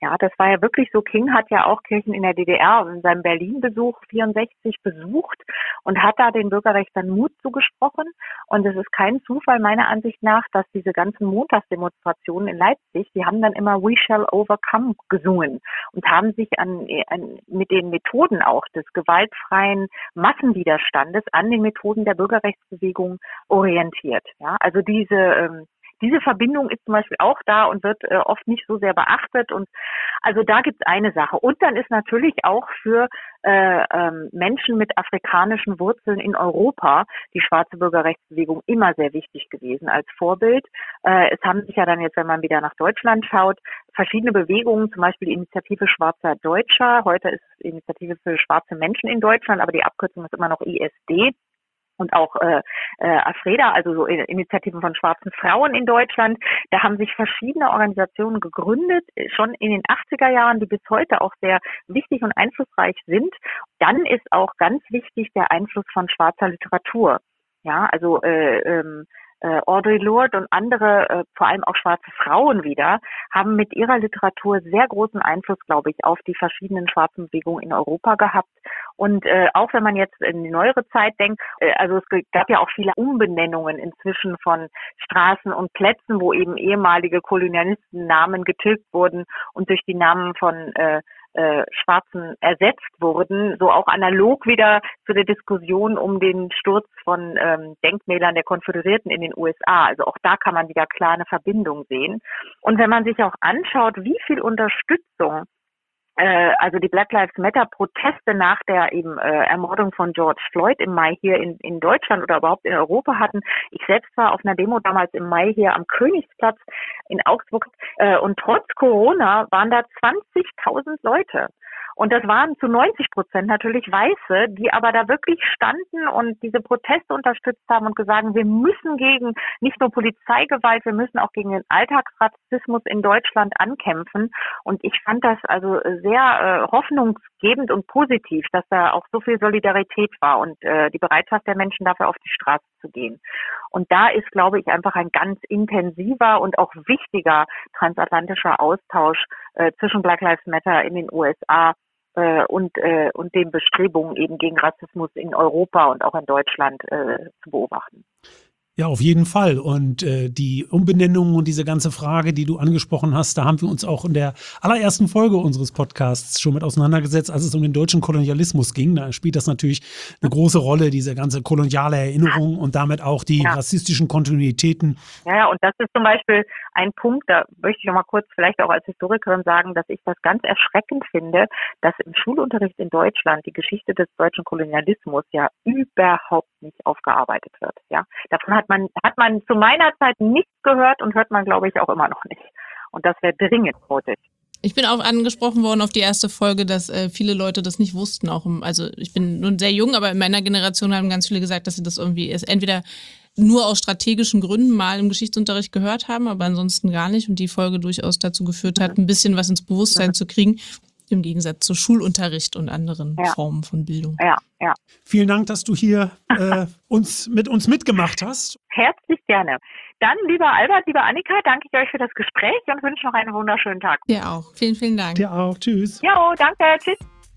Ja, das war ja wirklich so. King hat ja auch Kirchen in der D D R in seinem Berlin-Besuch vierundsechzig besucht und hat da den Bürgerrechtern Mut zugesprochen. Und es ist kein Zufall meiner Ansicht nach, dass diese ganzen Montagsdemonstrationen in Leipzig, die haben dann immer We Shall Overcome gesungen und haben sich an, an mit den Methoden auch des gewaltfreien Massenwiderstandes an den Methoden der Bürgerrechtsbewegung orientiert. Ja, also diese ähm, Diese Verbindung ist zum Beispiel auch da und wird äh, oft nicht so sehr beachtet. Und also da gibt es eine Sache. Und dann ist natürlich auch für äh, ähm, Menschen mit afrikanischen Wurzeln in Europa die schwarze Bürgerrechtsbewegung immer sehr wichtig gewesen als Vorbild. Äh, es haben sich ja dann jetzt, wenn man wieder nach Deutschland schaut, verschiedene Bewegungen, zum Beispiel die Initiative Schwarzer Deutscher. Heute ist es Initiative für schwarze Menschen in Deutschland, aber die Abkürzung ist immer noch I S D. Und auch äh, äh, AFREDA, also so Initiativen von schwarzen Frauen in Deutschland. Da haben sich verschiedene Organisationen gegründet, schon in den achtziger Jahren, die bis heute auch sehr wichtig und einflussreich sind. Dann ist auch ganz wichtig der Einfluss von schwarzer Literatur. Ja, also äh, ähm, Audre Lorde und andere, vor allem auch schwarze Frauen wieder, haben mit ihrer Literatur sehr großen Einfluss, glaube ich, auf die verschiedenen schwarzen Bewegungen in Europa gehabt. Und äh, auch wenn man jetzt in die neuere Zeit denkt, äh, also es gab ja auch viele Umbenennungen inzwischen von Straßen und Plätzen, wo eben ehemalige Kolonialistennamen getilgt wurden und durch die Namen von äh, Äh, Schwarzen ersetzt wurden, so auch analog wieder zu der Diskussion um den Sturz von ähm, Denkmälern der Konföderierten in den U S A. Also auch da kann man wieder klar eine Verbindung sehen. Und wenn man sich auch anschaut, wie viel Unterstützung äh, also die Black Lives Matter Proteste nach der eben äh, Ermordung von George Floyd im Mai hier in, in Deutschland oder überhaupt in Europa hatten. Ich selbst war auf einer Demo damals im Mai hier am Königsplatz in Augsburg äh, und trotz Corona waren da zwanzigtausend Leute. Und das waren zu neunzig Prozent natürlich Weiße, die aber da wirklich standen und diese Proteste unterstützt haben und gesagt haben, wir müssen gegen nicht nur Polizeigewalt, wir müssen auch gegen den Alltagsrassismus in Deutschland ankämpfen. Und ich fand das also sehr äh, hoffnungsgebend und positiv, dass da auch so viel Solidarität war und äh, die Bereitschaft der Menschen dafür auf die Straße zu gehen. Und da ist, glaube ich, einfach ein ganz intensiver und auch wichtiger transatlantischer Austausch äh, zwischen Black Lives Matter in den U S A äh, und äh, und den Bestrebungen eben gegen Rassismus in Europa und auch in Deutschland äh, zu beobachten. Ja, auf jeden Fall. Und äh, die Umbenennung und diese ganze Frage, die du angesprochen hast, da haben wir uns auch in der allerersten Folge unseres Podcasts schon mit auseinandergesetzt, als es um den deutschen Kolonialismus ging. Da spielt das natürlich eine große Rolle, diese ganze koloniale Erinnerung und damit auch die ja. rassistischen Kontinuitäten. Ja, ja, und das ist zum Beispiel ein Punkt, da möchte ich noch mal kurz vielleicht auch als Historikerin sagen, dass ich das ganz erschreckend finde, dass im Schulunterricht in Deutschland die Geschichte des deutschen Kolonialismus ja überhaupt nicht aufgearbeitet wird. Ja, davon hat man hat man zu meiner Zeit nichts gehört und hört man, glaube ich, auch immer noch nicht. Und das wäre dringend nötig. Ich bin auch angesprochen worden auf die erste Folge, dass äh, viele Leute das nicht wussten. Auch im, also ich bin nun sehr jung, aber in meiner Generation haben ganz viele gesagt, dass sie das irgendwie erst entweder nur aus strategischen Gründen mal im Geschichtsunterricht gehört haben, aber ansonsten gar nicht. Und die Folge durchaus dazu geführt hat, ein bisschen was ins Bewusstsein mhm. zu kriegen, im Gegensatz zu Schulunterricht und anderen ja. Formen von Bildung. Ja, ja. Vielen Dank, dass du hier äh, uns mit uns mitgemacht hast. Herzlich gerne. Dann, lieber Albert, lieber Annika, danke ich euch für das Gespräch und wünsche noch einen wunderschönen Tag. Dir auch. Vielen, vielen Dank. Dir auch. Tschüss. Jo, danke. Tschüss.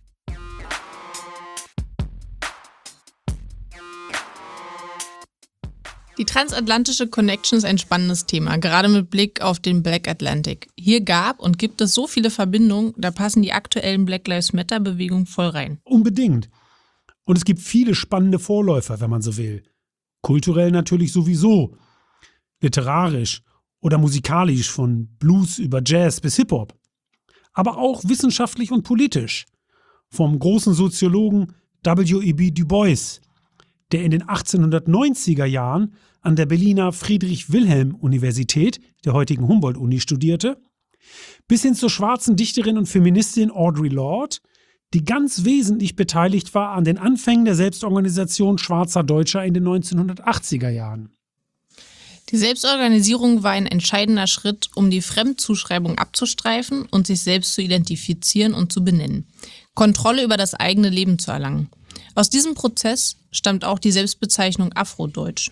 Die transatlantische Connection ist ein spannendes Thema, gerade mit Blick auf den Black Atlantic. Hier gab und gibt es so viele Verbindungen, da passen die aktuellen Black Lives Matter Bewegungen voll rein. Unbedingt. Und es gibt viele spannende Vorläufer, wenn man so will. Kulturell natürlich sowieso. Literarisch oder musikalisch von Blues über Jazz bis Hip-Hop. Aber auch wissenschaftlich und politisch. Vom großen Soziologen W E B Du Bois, der in den achtzehnhundertneunziger Jahren an der Berliner Friedrich-Wilhelm-Universität, der heutigen Humboldt-Uni, studierte, bis hin zur schwarzen Dichterin und Feministin Audre Lorde, die ganz wesentlich beteiligt war an den Anfängen der Selbstorganisation schwarzer Deutscher in den neunzehnhundertachtziger Jahren. Die Selbstorganisierung war ein entscheidender Schritt, um die Fremdzuschreibung abzustreifen und sich selbst zu identifizieren und zu benennen. Kontrolle über das eigene Leben zu erlangen. Aus diesem Prozess stammt auch die Selbstbezeichnung Afrodeutsch.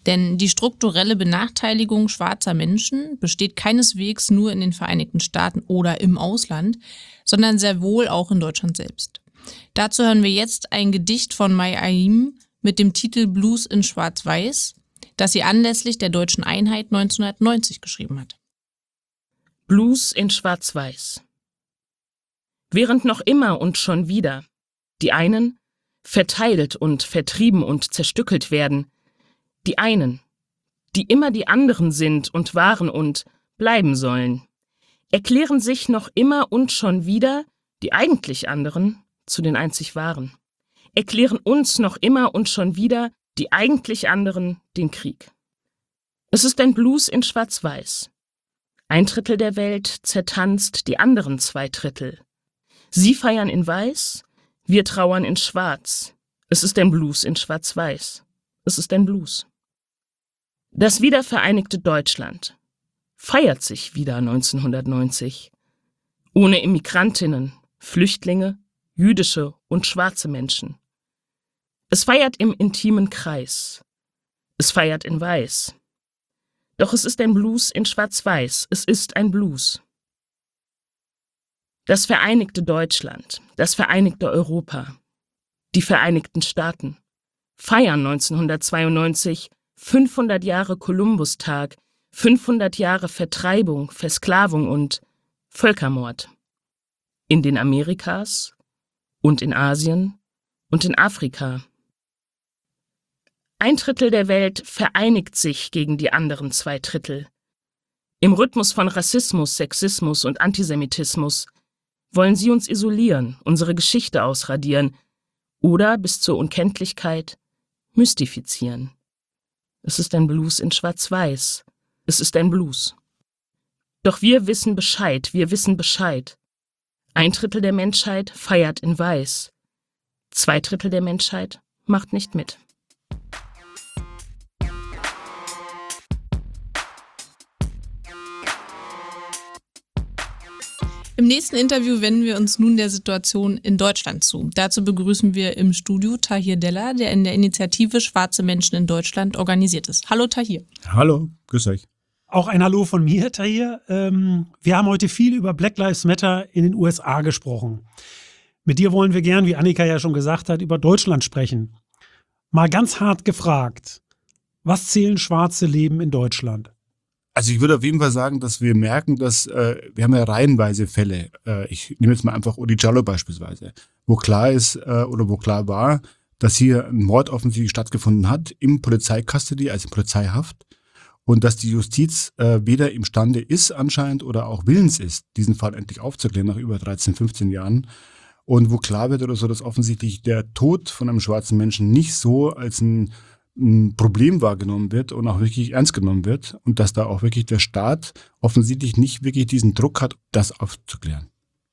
Denn die strukturelle Benachteiligung schwarzer Menschen besteht keineswegs nur in den Vereinigten Staaten oder im Ausland, sondern sehr wohl auch in Deutschland selbst. Dazu hören wir jetzt ein Gedicht von Mai Aim mit dem Titel Blues in Schwarz-Weiß, das sie anlässlich der Deutschen Einheit neunzehnhundertneunzig geschrieben hat. Blues in Schwarz-Weiß. Während noch immer und schon wieder die einen verteilt und vertrieben und zerstückelt werden, die einen, die immer die anderen sind und waren und bleiben sollen, erklären sich noch immer und schon wieder die eigentlich anderen zu den einzig wahren, erklären uns noch immer und schon wieder die eigentlich anderen den Krieg. Es ist ein Blues in Schwarz-Weiß. Ein Drittel der Welt zertanzt die anderen zwei Drittel. Sie feiern in Weiß, wir trauern in Schwarz. Es ist ein Blues in Schwarz-Weiß. Es ist ein Blues. Das wiedervereinigte Deutschland feiert sich wieder neunzehnhundertneunzig. Ohne Immigrantinnen, Flüchtlinge, jüdische und schwarze Menschen. Es feiert im intimen Kreis. Es feiert in Weiß. Doch es ist ein Blues in Schwarz-Weiß. Es ist ein Blues. Das vereinigte Deutschland, das vereinigte Europa, die Vereinigten Staaten feiern neunzehnhundertzweiundneunzig fünfhundert Jahre Kolumbustag, fünfhundert Jahre Vertreibung, Versklavung und Völkermord. In den Amerikas und in Asien und in Afrika. Ein Drittel der Welt vereinigt sich gegen die anderen zwei Drittel. Im Rhythmus von Rassismus, Sexismus und Antisemitismus wollen sie uns isolieren, unsere Geschichte ausradieren oder bis zur Unkenntlichkeit mystifizieren. Es ist ein Blues in Schwarz-Weiß. Es ist ein Blues. Doch wir wissen Bescheid, wir wissen Bescheid. Ein Drittel der Menschheit feiert in Weiß. Zwei Drittel der Menschheit macht nicht mit. Im nächsten Interview wenden wir uns nun der Situation in Deutschland zu. Dazu begrüßen wir im Studio Tahir Della, der in der Initiative Schwarze Menschen in Deutschland organisiert ist. Hallo Tahir. Hallo, grüß euch. Auch ein Hallo von mir, Tahir. Ähm, wir haben heute viel über Black Lives Matter in den U S A gesprochen. Mit dir wollen wir gern, wie Annika ja schon gesagt hat, über Deutschland sprechen. Mal ganz hart gefragt, was zählen schwarze Leben in Deutschland? Also ich würde auf jeden Fall sagen, dass wir merken, dass äh, wir haben ja reihenweise Fälle. Äh, ich nehme jetzt mal einfach Odi Jallo beispielsweise, wo klar ist äh, oder wo klar war, dass hier ein Mord offensichtlich stattgefunden hat im Polizeikustody, also in Polizeihaft, und dass die Justiz äh, weder imstande ist anscheinend oder auch willens ist, diesen Fall endlich aufzuklären nach über dreizehn, fünfzehn Jahren. Und wo klar wird oder so, dass offensichtlich der Tod von einem schwarzen Menschen nicht so als ein ein Problem wahrgenommen wird und auch wirklich ernst genommen wird und dass da auch wirklich der Staat offensichtlich nicht wirklich diesen Druck hat, das aufzuklären.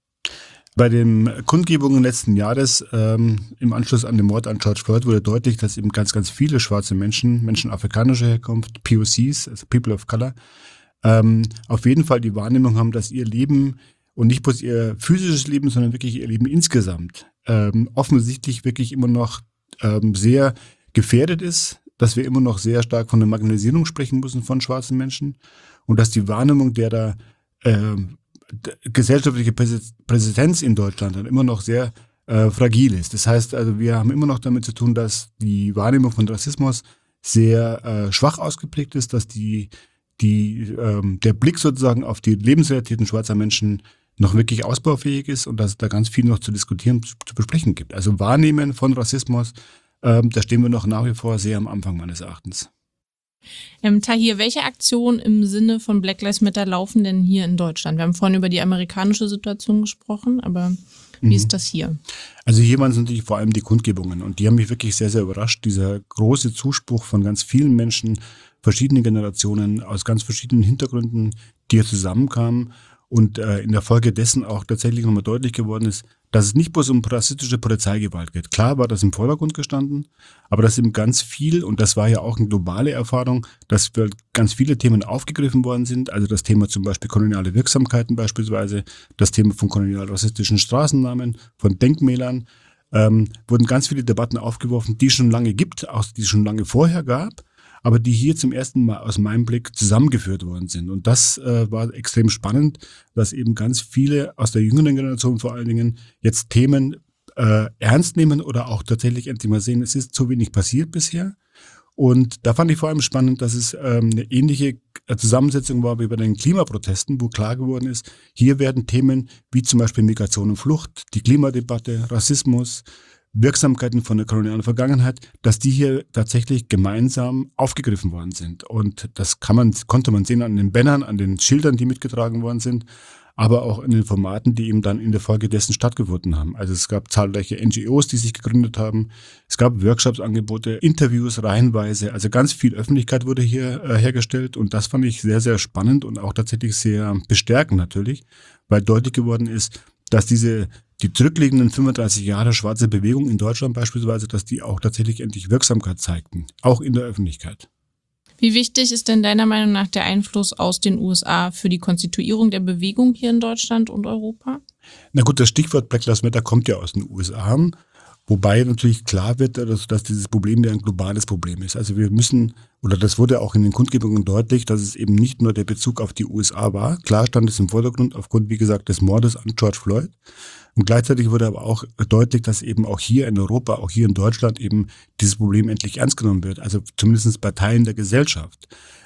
Bei den Kundgebungen letzten Jahres ähm, im Anschluss an den Mord an George Floyd wurde deutlich, dass eben ganz, ganz viele schwarze Menschen, Menschen afrikanischer Herkunft, P O Cs, also People of Color, ähm, auf jeden Fall die Wahrnehmung haben, dass ihr Leben und nicht bloß ihr physisches Leben, sondern wirklich ihr Leben insgesamt ähm, offensichtlich wirklich immer noch ähm, sehr gefährdet ist, dass wir immer noch sehr stark von der Marginalisierung sprechen müssen von schwarzen Menschen und dass die Wahrnehmung der da äh, gesellschaftliche Präsenz in Deutschland dann immer noch sehr äh, fragil ist. Das heißt also, wir haben immer noch damit zu tun, dass die Wahrnehmung von Rassismus sehr äh, schwach ausgeprägt ist, dass die, die, ähm, der Blick sozusagen auf die Lebensrealitäten schwarzer Menschen noch wirklich ausbaufähig ist und dass es da ganz viel noch zu diskutieren, zu, zu besprechen gibt. Also Wahrnehmen von Rassismus, Ähm, da stehen wir noch nach wie vor sehr am Anfang meines Erachtens. Ähm, Tahir, welche Aktionen im Sinne von Black Lives Matter laufen denn hier in Deutschland? Wir haben vorhin über die amerikanische Situation gesprochen, aber wie mhm. ist das hier? Also hier waren es natürlich vor allem die Kundgebungen und die haben mich wirklich sehr, sehr überrascht. Dieser große Zuspruch von ganz vielen Menschen, verschiedene Generationen aus ganz verschiedenen Hintergründen, die hier zusammenkamen und äh, in der Folge dessen auch tatsächlich nochmal deutlich geworden ist, dass es nicht bloß um rassistische Polizeigewalt geht. Klar war das im Vordergrund gestanden, aber dass eben ganz viel, und das war ja auch eine globale Erfahrung, dass ganz viele Themen aufgegriffen worden sind, also das Thema zum Beispiel koloniale Wirksamkeiten beispielsweise, das Thema von kolonial-rassistischen Straßennamen, von Denkmälern, ähm, wurden ganz viele Debatten aufgeworfen, die es schon lange gibt, auch die es schon lange vorher gab, aber die hier zum ersten Mal aus meinem Blick zusammengeführt worden sind. Und das äh, war extrem spannend, dass eben ganz viele aus der jüngeren Generation vor allen Dingen jetzt Themen äh, ernst nehmen oder auch tatsächlich endlich mal sehen, es ist zu wenig passiert bisher. Und da fand ich vor allem spannend, dass es ähm, eine ähnliche Zusammensetzung war wie bei den Klimaprotesten, wo klar geworden ist, hier werden Themen wie zum Beispiel Migration und Flucht, die Klimadebatte, Rassismus, Wirksamkeiten von der kolonialen Vergangenheit, dass die hier tatsächlich gemeinsam aufgegriffen worden sind. Und das kann man, konnte man sehen an den Bannern, an den Schildern, die mitgetragen worden sind, aber auch in den Formaten, die eben dann in der Folge dessen stattgefunden haben. Also es gab zahlreiche N G Os, die sich gegründet haben. Es gab Workshops-Angebote, Interviews reihenweise. Also ganz viel Öffentlichkeit wurde hier äh, hergestellt und das fand ich sehr, sehr spannend und auch tatsächlich sehr bestärkend natürlich, weil deutlich geworden ist, dass diese die zurückliegenden fünfunddreißig Jahre schwarze Bewegung in Deutschland beispielsweise, dass die auch tatsächlich endlich Wirksamkeit zeigten, auch in der Öffentlichkeit. Wie wichtig ist denn deiner Meinung nach der Einfluss aus den U S A für die Konstituierung der Bewegung hier in Deutschland und Europa? Na gut, das Stichwort Black Lives Matter kommt ja aus den U S A, wobei natürlich klar wird, dass, dass dieses Problem ja ein globales Problem ist. Also wir müssen, oder das wurde auch in den Kundgebungen deutlich, dass es eben nicht nur der Bezug auf die U S A war. Klar stand es im Vordergrund aufgrund, wie gesagt, des Mordes an George Floyd. Und gleichzeitig wurde aber auch deutlich, dass eben auch hier in Europa, auch hier in Deutschland eben dieses Problem endlich ernst genommen wird. Also zumindest bei Teilen der Gesellschaft.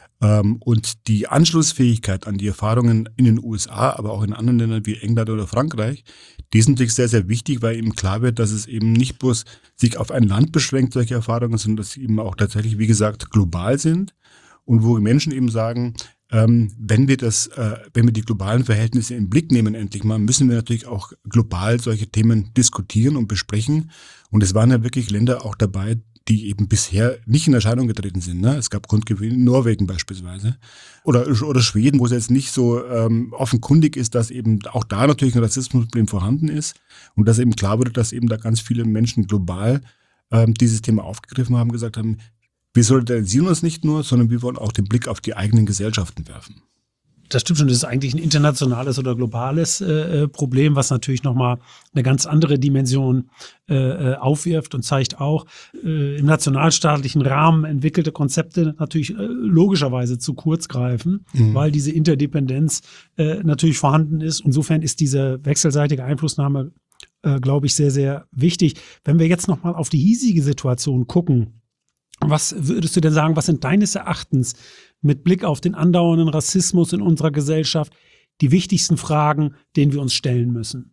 Und die Anschlussfähigkeit an die Erfahrungen in den U S A, aber auch in anderen Ländern wie England oder Frankreich, die sind natürlich sehr, sehr wichtig, weil eben klar wird, dass es eben nicht bloß sich auf ein Land beschränkt, solche Erfahrungen, sondern dass sie eben auch tatsächlich, wie gesagt, global sind und wo Menschen eben sagen, ähm, wenn wir das, äh, wenn wir die globalen Verhältnisse im Blick nehmen endlich mal, müssen wir natürlich auch global solche Themen diskutieren und besprechen. Und es waren ja wirklich Länder auch dabei, die eben bisher nicht in Erscheinung getreten sind. Ne? Es gab Kundgebungen in Norwegen beispielsweise oder, oder Schweden, wo es jetzt nicht so ähm, offenkundig ist, dass eben auch da natürlich ein Rassismusproblem vorhanden ist und dass eben klar wurde, dass eben da ganz viele Menschen global ähm, dieses Thema aufgegriffen haben, gesagt haben, wir solidarisieren uns nicht nur, sondern wir wollen auch den Blick auf die eigenen Gesellschaften werfen. Das stimmt schon, das ist eigentlich ein internationales oder globales äh, Problem, was natürlich nochmal eine ganz andere Dimension äh, aufwirft und zeigt auch, äh, im nationalstaatlichen Rahmen entwickelte Konzepte natürlich äh, logischerweise zu kurz greifen, mhm. weil diese Interdependenz äh, natürlich vorhanden ist. Insofern ist diese wechselseitige Einflussnahme, äh, glaube ich, sehr, sehr wichtig. Wenn wir jetzt nochmal auf die hiesige Situation gucken, was würdest du denn sagen, was sind deines Erachtens mit Blick auf den andauernden Rassismus in unserer Gesellschaft die wichtigsten Fragen, denen wir uns stellen müssen?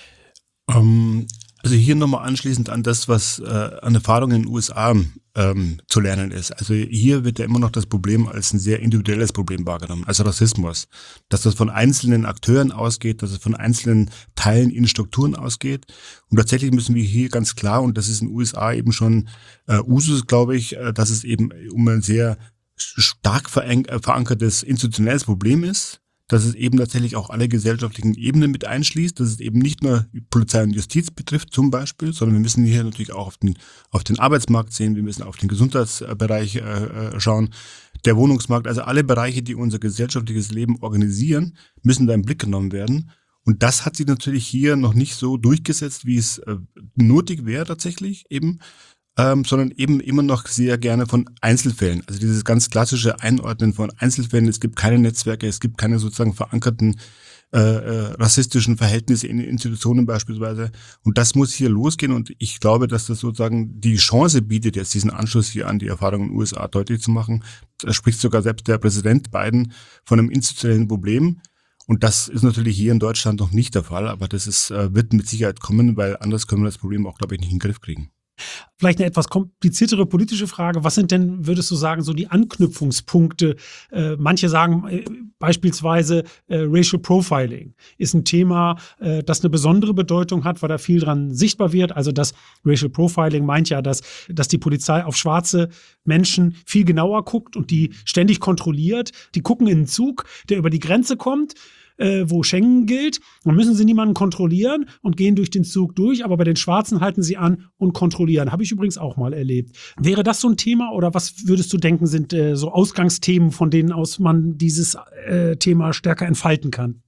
Ähm, also hier nochmal anschließend an das, was äh, an Erfahrungen in den U S A ähm, zu lernen ist. Also hier wird ja immer noch das Problem als ein sehr individuelles Problem wahrgenommen, also Rassismus. Dass das von einzelnen Akteuren ausgeht, dass es von einzelnen Teilen in Strukturen ausgeht. Und tatsächlich müssen wir hier ganz klar, und das ist in den U S A eben schon äh, Usus, glaube ich, äh, dass es eben um ein sehr stark verankertes institutionelles Problem ist, dass es eben tatsächlich auch alle gesellschaftlichen Ebenen mit einschließt, dass es eben nicht nur Polizei und Justiz betrifft zum Beispiel, sondern wir müssen hier natürlich auch auf den, auf den Arbeitsmarkt sehen, wir müssen auf den Gesundheitsbereich äh, schauen, der Wohnungsmarkt, also alle Bereiche, die unser gesellschaftliches Leben organisieren, müssen da im Blick genommen werden. Und das hat sich natürlich hier noch nicht so durchgesetzt, wie es äh, nötig wäre tatsächlich eben, Ähm, sondern eben immer noch sehr gerne von Einzelfällen. Also dieses ganz klassische Einordnen von Einzelfällen. Es gibt keine Netzwerke, es gibt keine sozusagen verankerten äh, äh, rassistischen Verhältnisse in Institutionen beispielsweise. Und das muss hier losgehen und ich glaube, dass das sozusagen die Chance bietet, jetzt diesen Anschluss hier an die Erfahrungen in den U S A deutlich zu machen. Da spricht sogar selbst der Präsident Biden von einem institutionellen Problem. Und das ist natürlich hier in Deutschland noch nicht der Fall, aber das ist, äh, wird mit Sicherheit kommen, weil anders können wir das Problem auch, glaube ich, nicht in den Griff kriegen. Vielleicht eine etwas kompliziertere politische Frage. Was sind denn, würdest du sagen, so die Anknüpfungspunkte? Äh, manche sagen äh, beispielsweise äh, Racial Profiling ist ein Thema, äh, das eine besondere Bedeutung hat, weil da viel dran sichtbar wird. Also das Racial Profiling meint ja, dass, dass die Polizei auf schwarze Menschen viel genauer guckt und die ständig kontrolliert. Die gucken in einen Zug, der über die Grenze kommt, Äh, wo Schengen gilt, dann müssen sie niemanden kontrollieren und gehen durch den Zug durch, aber bei den Schwarzen halten sie an und kontrollieren. Habe ich übrigens auch mal erlebt. Wäre das so ein Thema oder was würdest du denken, sind äh, so Ausgangsthemen, von denen aus man dieses äh, Thema stärker entfalten kann?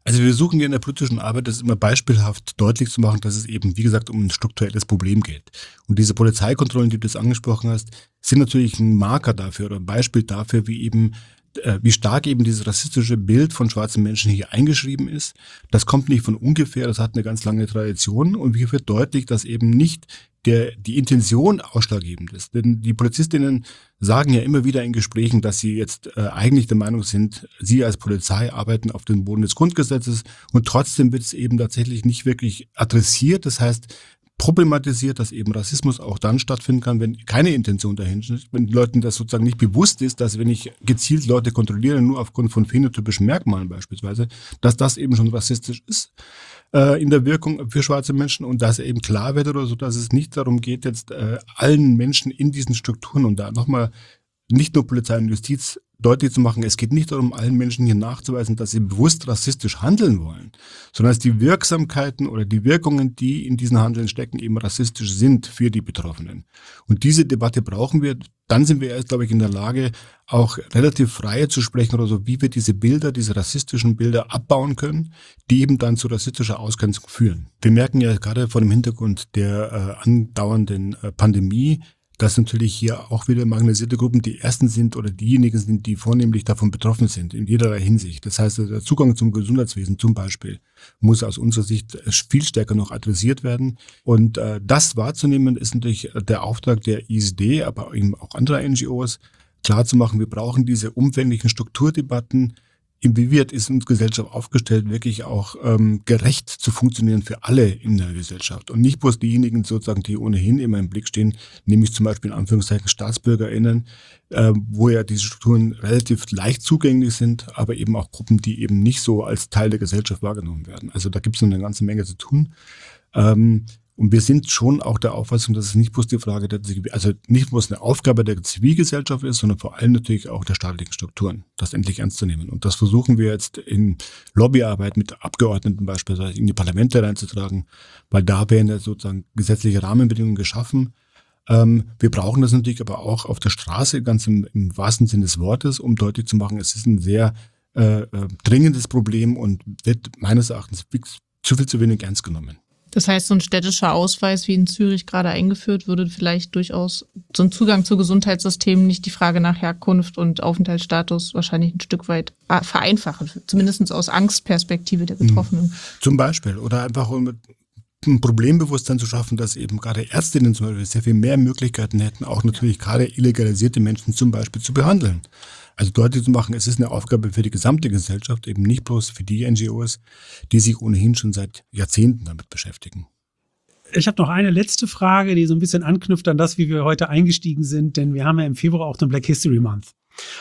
Also wir suchen ja in der politischen Arbeit, das immer beispielhaft deutlich zu machen, dass es eben, wie gesagt, um ein strukturelles Problem geht. Und diese Polizeikontrollen, die du jetzt angesprochen hast, sind natürlich ein Marker dafür oder ein Beispiel dafür, wie eben äh, wie stark eben dieses rassistische Bild von schwarzen Menschen hier eingeschrieben ist. Das kommt nicht von ungefähr, das hat eine ganz lange Tradition und hier wird deutlich, dass eben nicht der die Intention ausschlaggebend ist. Denn die Polizistinnen sagen ja immer wieder in Gesprächen, dass sie jetzt äh, eigentlich der Meinung sind, sie als Polizei arbeiten auf dem Boden des Grundgesetzes und trotzdem wird es eben tatsächlich nicht wirklich adressiert. Das heißt, problematisiert, dass eben Rassismus auch dann stattfinden kann, wenn keine Intention dahinter ist, wenn Leuten das sozusagen nicht bewusst ist, dass wenn ich gezielt Leute kontrolliere, nur aufgrund von phänotypischen Merkmalen beispielsweise, dass das eben schon rassistisch ist äh, in der Wirkung für schwarze Menschen und dass eben klar wird oder so, dass es nicht darum geht, jetzt äh, allen Menschen in diesen Strukturen und da nochmal nicht nur Polizei und Justiz deutlich zu machen, es geht nicht darum, allen Menschen hier nachzuweisen, dass sie bewusst rassistisch handeln wollen, sondern dass die Wirksamkeiten oder die Wirkungen, die in diesen Handeln stecken, eben rassistisch sind für die Betroffenen. Und diese Debatte brauchen wir. Dann sind wir erst, glaube ich, in der Lage, auch relativ frei zu sprechen oder so, wie wir diese Bilder, diese rassistischen Bilder abbauen können, die eben dann zu rassistischer Ausgrenzung führen. Wir merken ja gerade vor dem Hintergrund der äh, andauernden äh, Pandemie, dass natürlich hier auch wieder marginalisierte Gruppen die ersten sind oder diejenigen sind, die vornehmlich davon betroffen sind, in jederlei Hinsicht. Das heißt, der Zugang zum Gesundheitswesen zum Beispiel muss aus unserer Sicht viel stärker noch adressiert werden. Und äh, das wahrzunehmen, ist natürlich der Auftrag der I S D, aber eben auch anderer N G Os, klarzumachen, wir brauchen diese umfänglichen Strukturdebatten. Inwieweit ist unsere Gesellschaft aufgestellt, wirklich auch ähm, gerecht zu funktionieren für alle in der Gesellschaft und nicht bloß diejenigen sozusagen, die ohnehin immer im Blick stehen, nämlich zum Beispiel in Anführungszeichen StaatsbürgerInnen, äh, wo ja diese Strukturen relativ leicht zugänglich sind, aber eben auch Gruppen, die eben nicht so als Teil der Gesellschaft wahrgenommen werden. Also da gibt es noch eine ganze Menge zu tun. Ähm, Und wir sind schon auch der Auffassung, dass es nicht bloß die Frage der, also nicht bloß eine Aufgabe der Zivilgesellschaft ist, sondern vor allem natürlich auch der staatlichen Strukturen, das endlich ernst zu nehmen. Und das versuchen wir jetzt in Lobbyarbeit mit Abgeordneten beispielsweise in die Parlamente reinzutragen, weil da werden ja sozusagen gesetzliche Rahmenbedingungen geschaffen. Ähm, wir brauchen das natürlich aber auch auf der Straße, ganz im, im wahrsten Sinne des Wortes, um deutlich zu machen, es ist ein sehr äh, äh, dringendes Problem und wird meines Erachtens zu viel zu wenig ernst genommen. Das heißt, so ein städtischer Ausweis, wie in Zürich gerade eingeführt, würde vielleicht durchaus so ein Zugang zu Gesundheitssystemen, nicht die Frage nach Herkunft und Aufenthaltsstatus, wahrscheinlich ein Stück weit vereinfachen, zumindest aus Angstperspektive der Betroffenen. Zum Beispiel. Oder einfach um ein Problembewusstsein zu schaffen, dass eben gerade Ärztinnen zum Beispiel sehr viel mehr Möglichkeiten hätten, auch natürlich gerade illegalisierte Menschen zum Beispiel zu behandeln. Also deutlich zu machen, es ist eine Aufgabe für die gesamte Gesellschaft, eben nicht bloß für die N G Os, die sich ohnehin schon seit Jahrzehnten damit beschäftigen. Ich habe noch eine letzte Frage, die so ein bisschen anknüpft an das, wie wir heute eingestiegen sind, denn wir haben ja im Februar auch den Black History Month.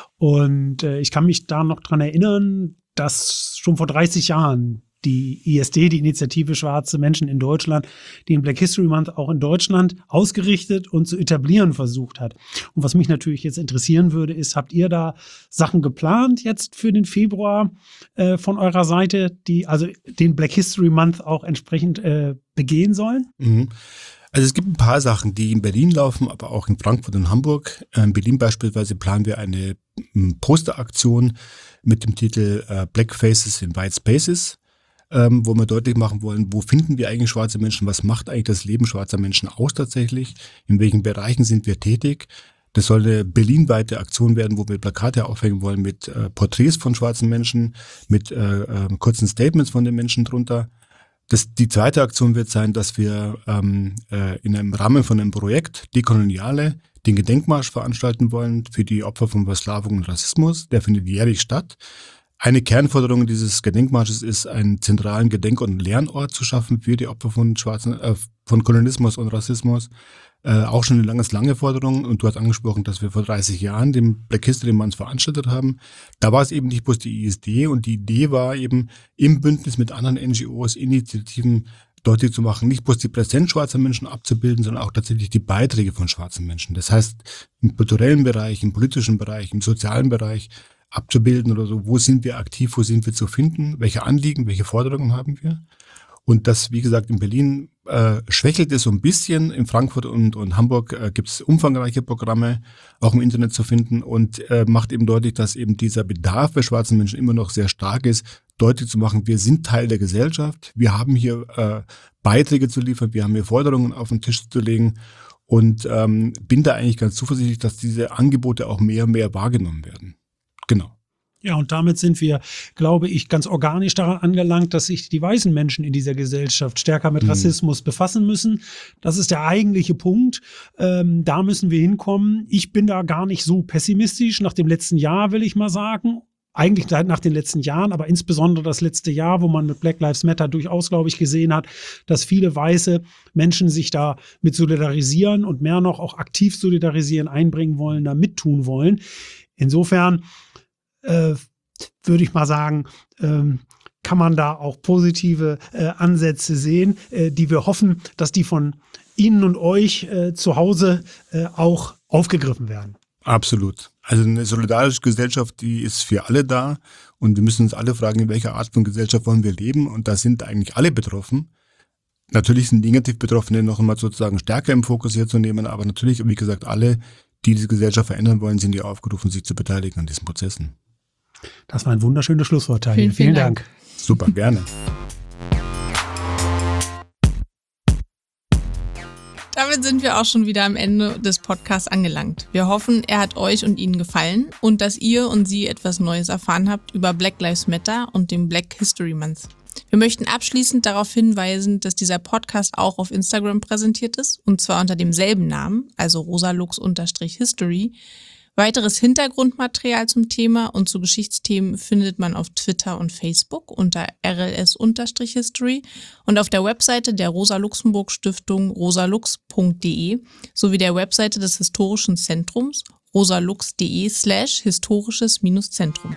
Und äh, ich kann mich da noch dran erinnern, dass schon vor dreißig Jahren die I S D, die Initiative Schwarze Menschen in Deutschland, den Black History Month auch in Deutschland ausgerichtet und zu etablieren versucht hat. Und was mich natürlich jetzt interessieren würde, ist, habt ihr da Sachen geplant jetzt für den Februar äh, von eurer Seite, die also den Black History Month auch entsprechend äh, begehen sollen? Mhm. Also es gibt ein paar Sachen, die in Berlin laufen, aber auch in Frankfurt und Hamburg. In Berlin beispielsweise planen wir eine Posteraktion mit dem Titel äh, Black Faces in White Spaces, Ähm, wo wir deutlich machen wollen, wo finden wir eigentlich schwarze Menschen, was macht eigentlich das Leben schwarzer Menschen aus tatsächlich, in welchen Bereichen sind wir tätig. Das soll eine berlinweite Aktion werden, wo wir Plakate aufhängen wollen mit äh, Porträts von schwarzen Menschen, mit äh, äh, kurzen Statements von den Menschen drunter. Das, die zweite Aktion wird sein, dass wir ähm, äh, in einem Rahmen von einem Projekt Dekoloniale den Gedenkmarsch veranstalten wollen für die Opfer von Versklavung und Rassismus. Der findet jährlich statt. Eine Kernforderung dieses Gedenkmarsches ist, einen zentralen Gedenk- und Lernort zu schaffen für die Opfer von schwarzen, äh, von Kolonialismus und Rassismus. Äh, auch schon eine ganz lange Forderung. Und du hast angesprochen, dass wir vor dreißig Jahren den Black History Month veranstaltet haben. Da war es eben nicht bloß die I S D und die Idee war eben, im Bündnis mit anderen N G Os, Initiativen deutlich zu machen, nicht bloß die Präsenz schwarzer Menschen abzubilden, sondern auch tatsächlich die Beiträge von schwarzen Menschen. Das heißt, im kulturellen Bereich, im politischen Bereich, im sozialen Bereich abzubilden oder so, wo sind wir aktiv, wo sind wir zu finden, welche Anliegen, welche Forderungen haben wir. Und das, wie gesagt, in Berlin äh, schwächelt es so ein bisschen. In Frankfurt und, und Hamburg äh, gibt es umfangreiche Programme, auch im Internet zu finden und äh, macht eben deutlich, dass eben dieser Bedarf bei schwarzen Menschen immer noch sehr stark ist, deutlich zu machen, wir sind Teil der Gesellschaft, wir haben hier äh, Beiträge zu liefern, wir haben hier Forderungen auf den Tisch zu legen und ähm, bin da eigentlich ganz zuversichtlich, dass diese Angebote auch mehr und mehr wahrgenommen werden. Genau. Ja, und damit sind wir, glaube ich, ganz organisch daran angelangt, dass sich die weißen Menschen in dieser Gesellschaft stärker mit Rassismus mhm. befassen müssen. Das ist der eigentliche Punkt. Ähm, da müssen wir hinkommen. Ich bin da gar nicht so pessimistisch. Nach dem letzten Jahr will ich mal sagen. Eigentlich nach den letzten Jahren, aber insbesondere das letzte Jahr, wo man mit Black Lives Matter durchaus, glaube ich, gesehen hat, dass viele weiße Menschen sich da mit solidarisieren und mehr noch auch aktiv solidarisieren, einbringen wollen, da mittun wollen. Insofern Äh, würde ich mal sagen, ähm, kann man da auch positive äh, Ansätze sehen, äh, die wir hoffen, dass die von Ihnen und euch äh, zu Hause äh, auch aufgegriffen werden. Absolut. Also eine solidarische Gesellschaft, die ist für alle da und wir müssen uns alle fragen, in welcher Art von Gesellschaft wollen wir leben und da sind eigentlich alle betroffen. Natürlich sind Negativ-Betroffene noch einmal sozusagen stärker im Fokus hier zu nehmen, aber natürlich, wie gesagt, alle, die diese Gesellschaft verändern wollen, sind ja aufgerufen, sich zu beteiligen an diesen Prozessen. Das war ein wunderschönes Schlusswort, Tahir. Vielen, vielen, vielen Dank. Dank. Super, gerne. Damit sind wir auch schon wieder am Ende des Podcasts angelangt. Wir hoffen, er hat euch und Ihnen gefallen und dass ihr und Sie etwas Neues erfahren habt über Black Lives Matter und den Black History Month. Wir möchten abschließend darauf hinweisen, dass dieser Podcast auch auf Instagram präsentiert ist, und zwar unter demselben Namen, also rosalux-history. Weiteres Hintergrundmaterial zum Thema und zu Geschichtsthemen findet man auf Twitter und Facebook unter R L S-History und auf der Webseite der Rosa-Luxemburg-Stiftung rosalux punkt de sowie der Webseite des Historischen Zentrums rosalux.de slash historisches-Zentrum.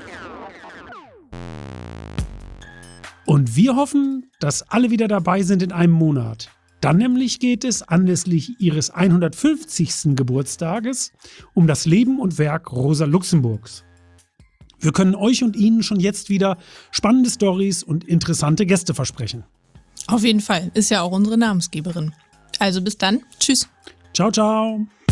Und wir hoffen, dass alle wieder dabei sind in einem Monat. Dann nämlich geht es anlässlich ihres hundertfünfzigsten Geburtstages um das Leben und Werk Rosa Luxemburgs. Wir können euch und Ihnen schon jetzt wieder spannende Storys und interessante Gäste versprechen. Auf jeden Fall, ist ja auch unsere Namensgeberin. Also bis dann, tschüss. Ciao, ciao.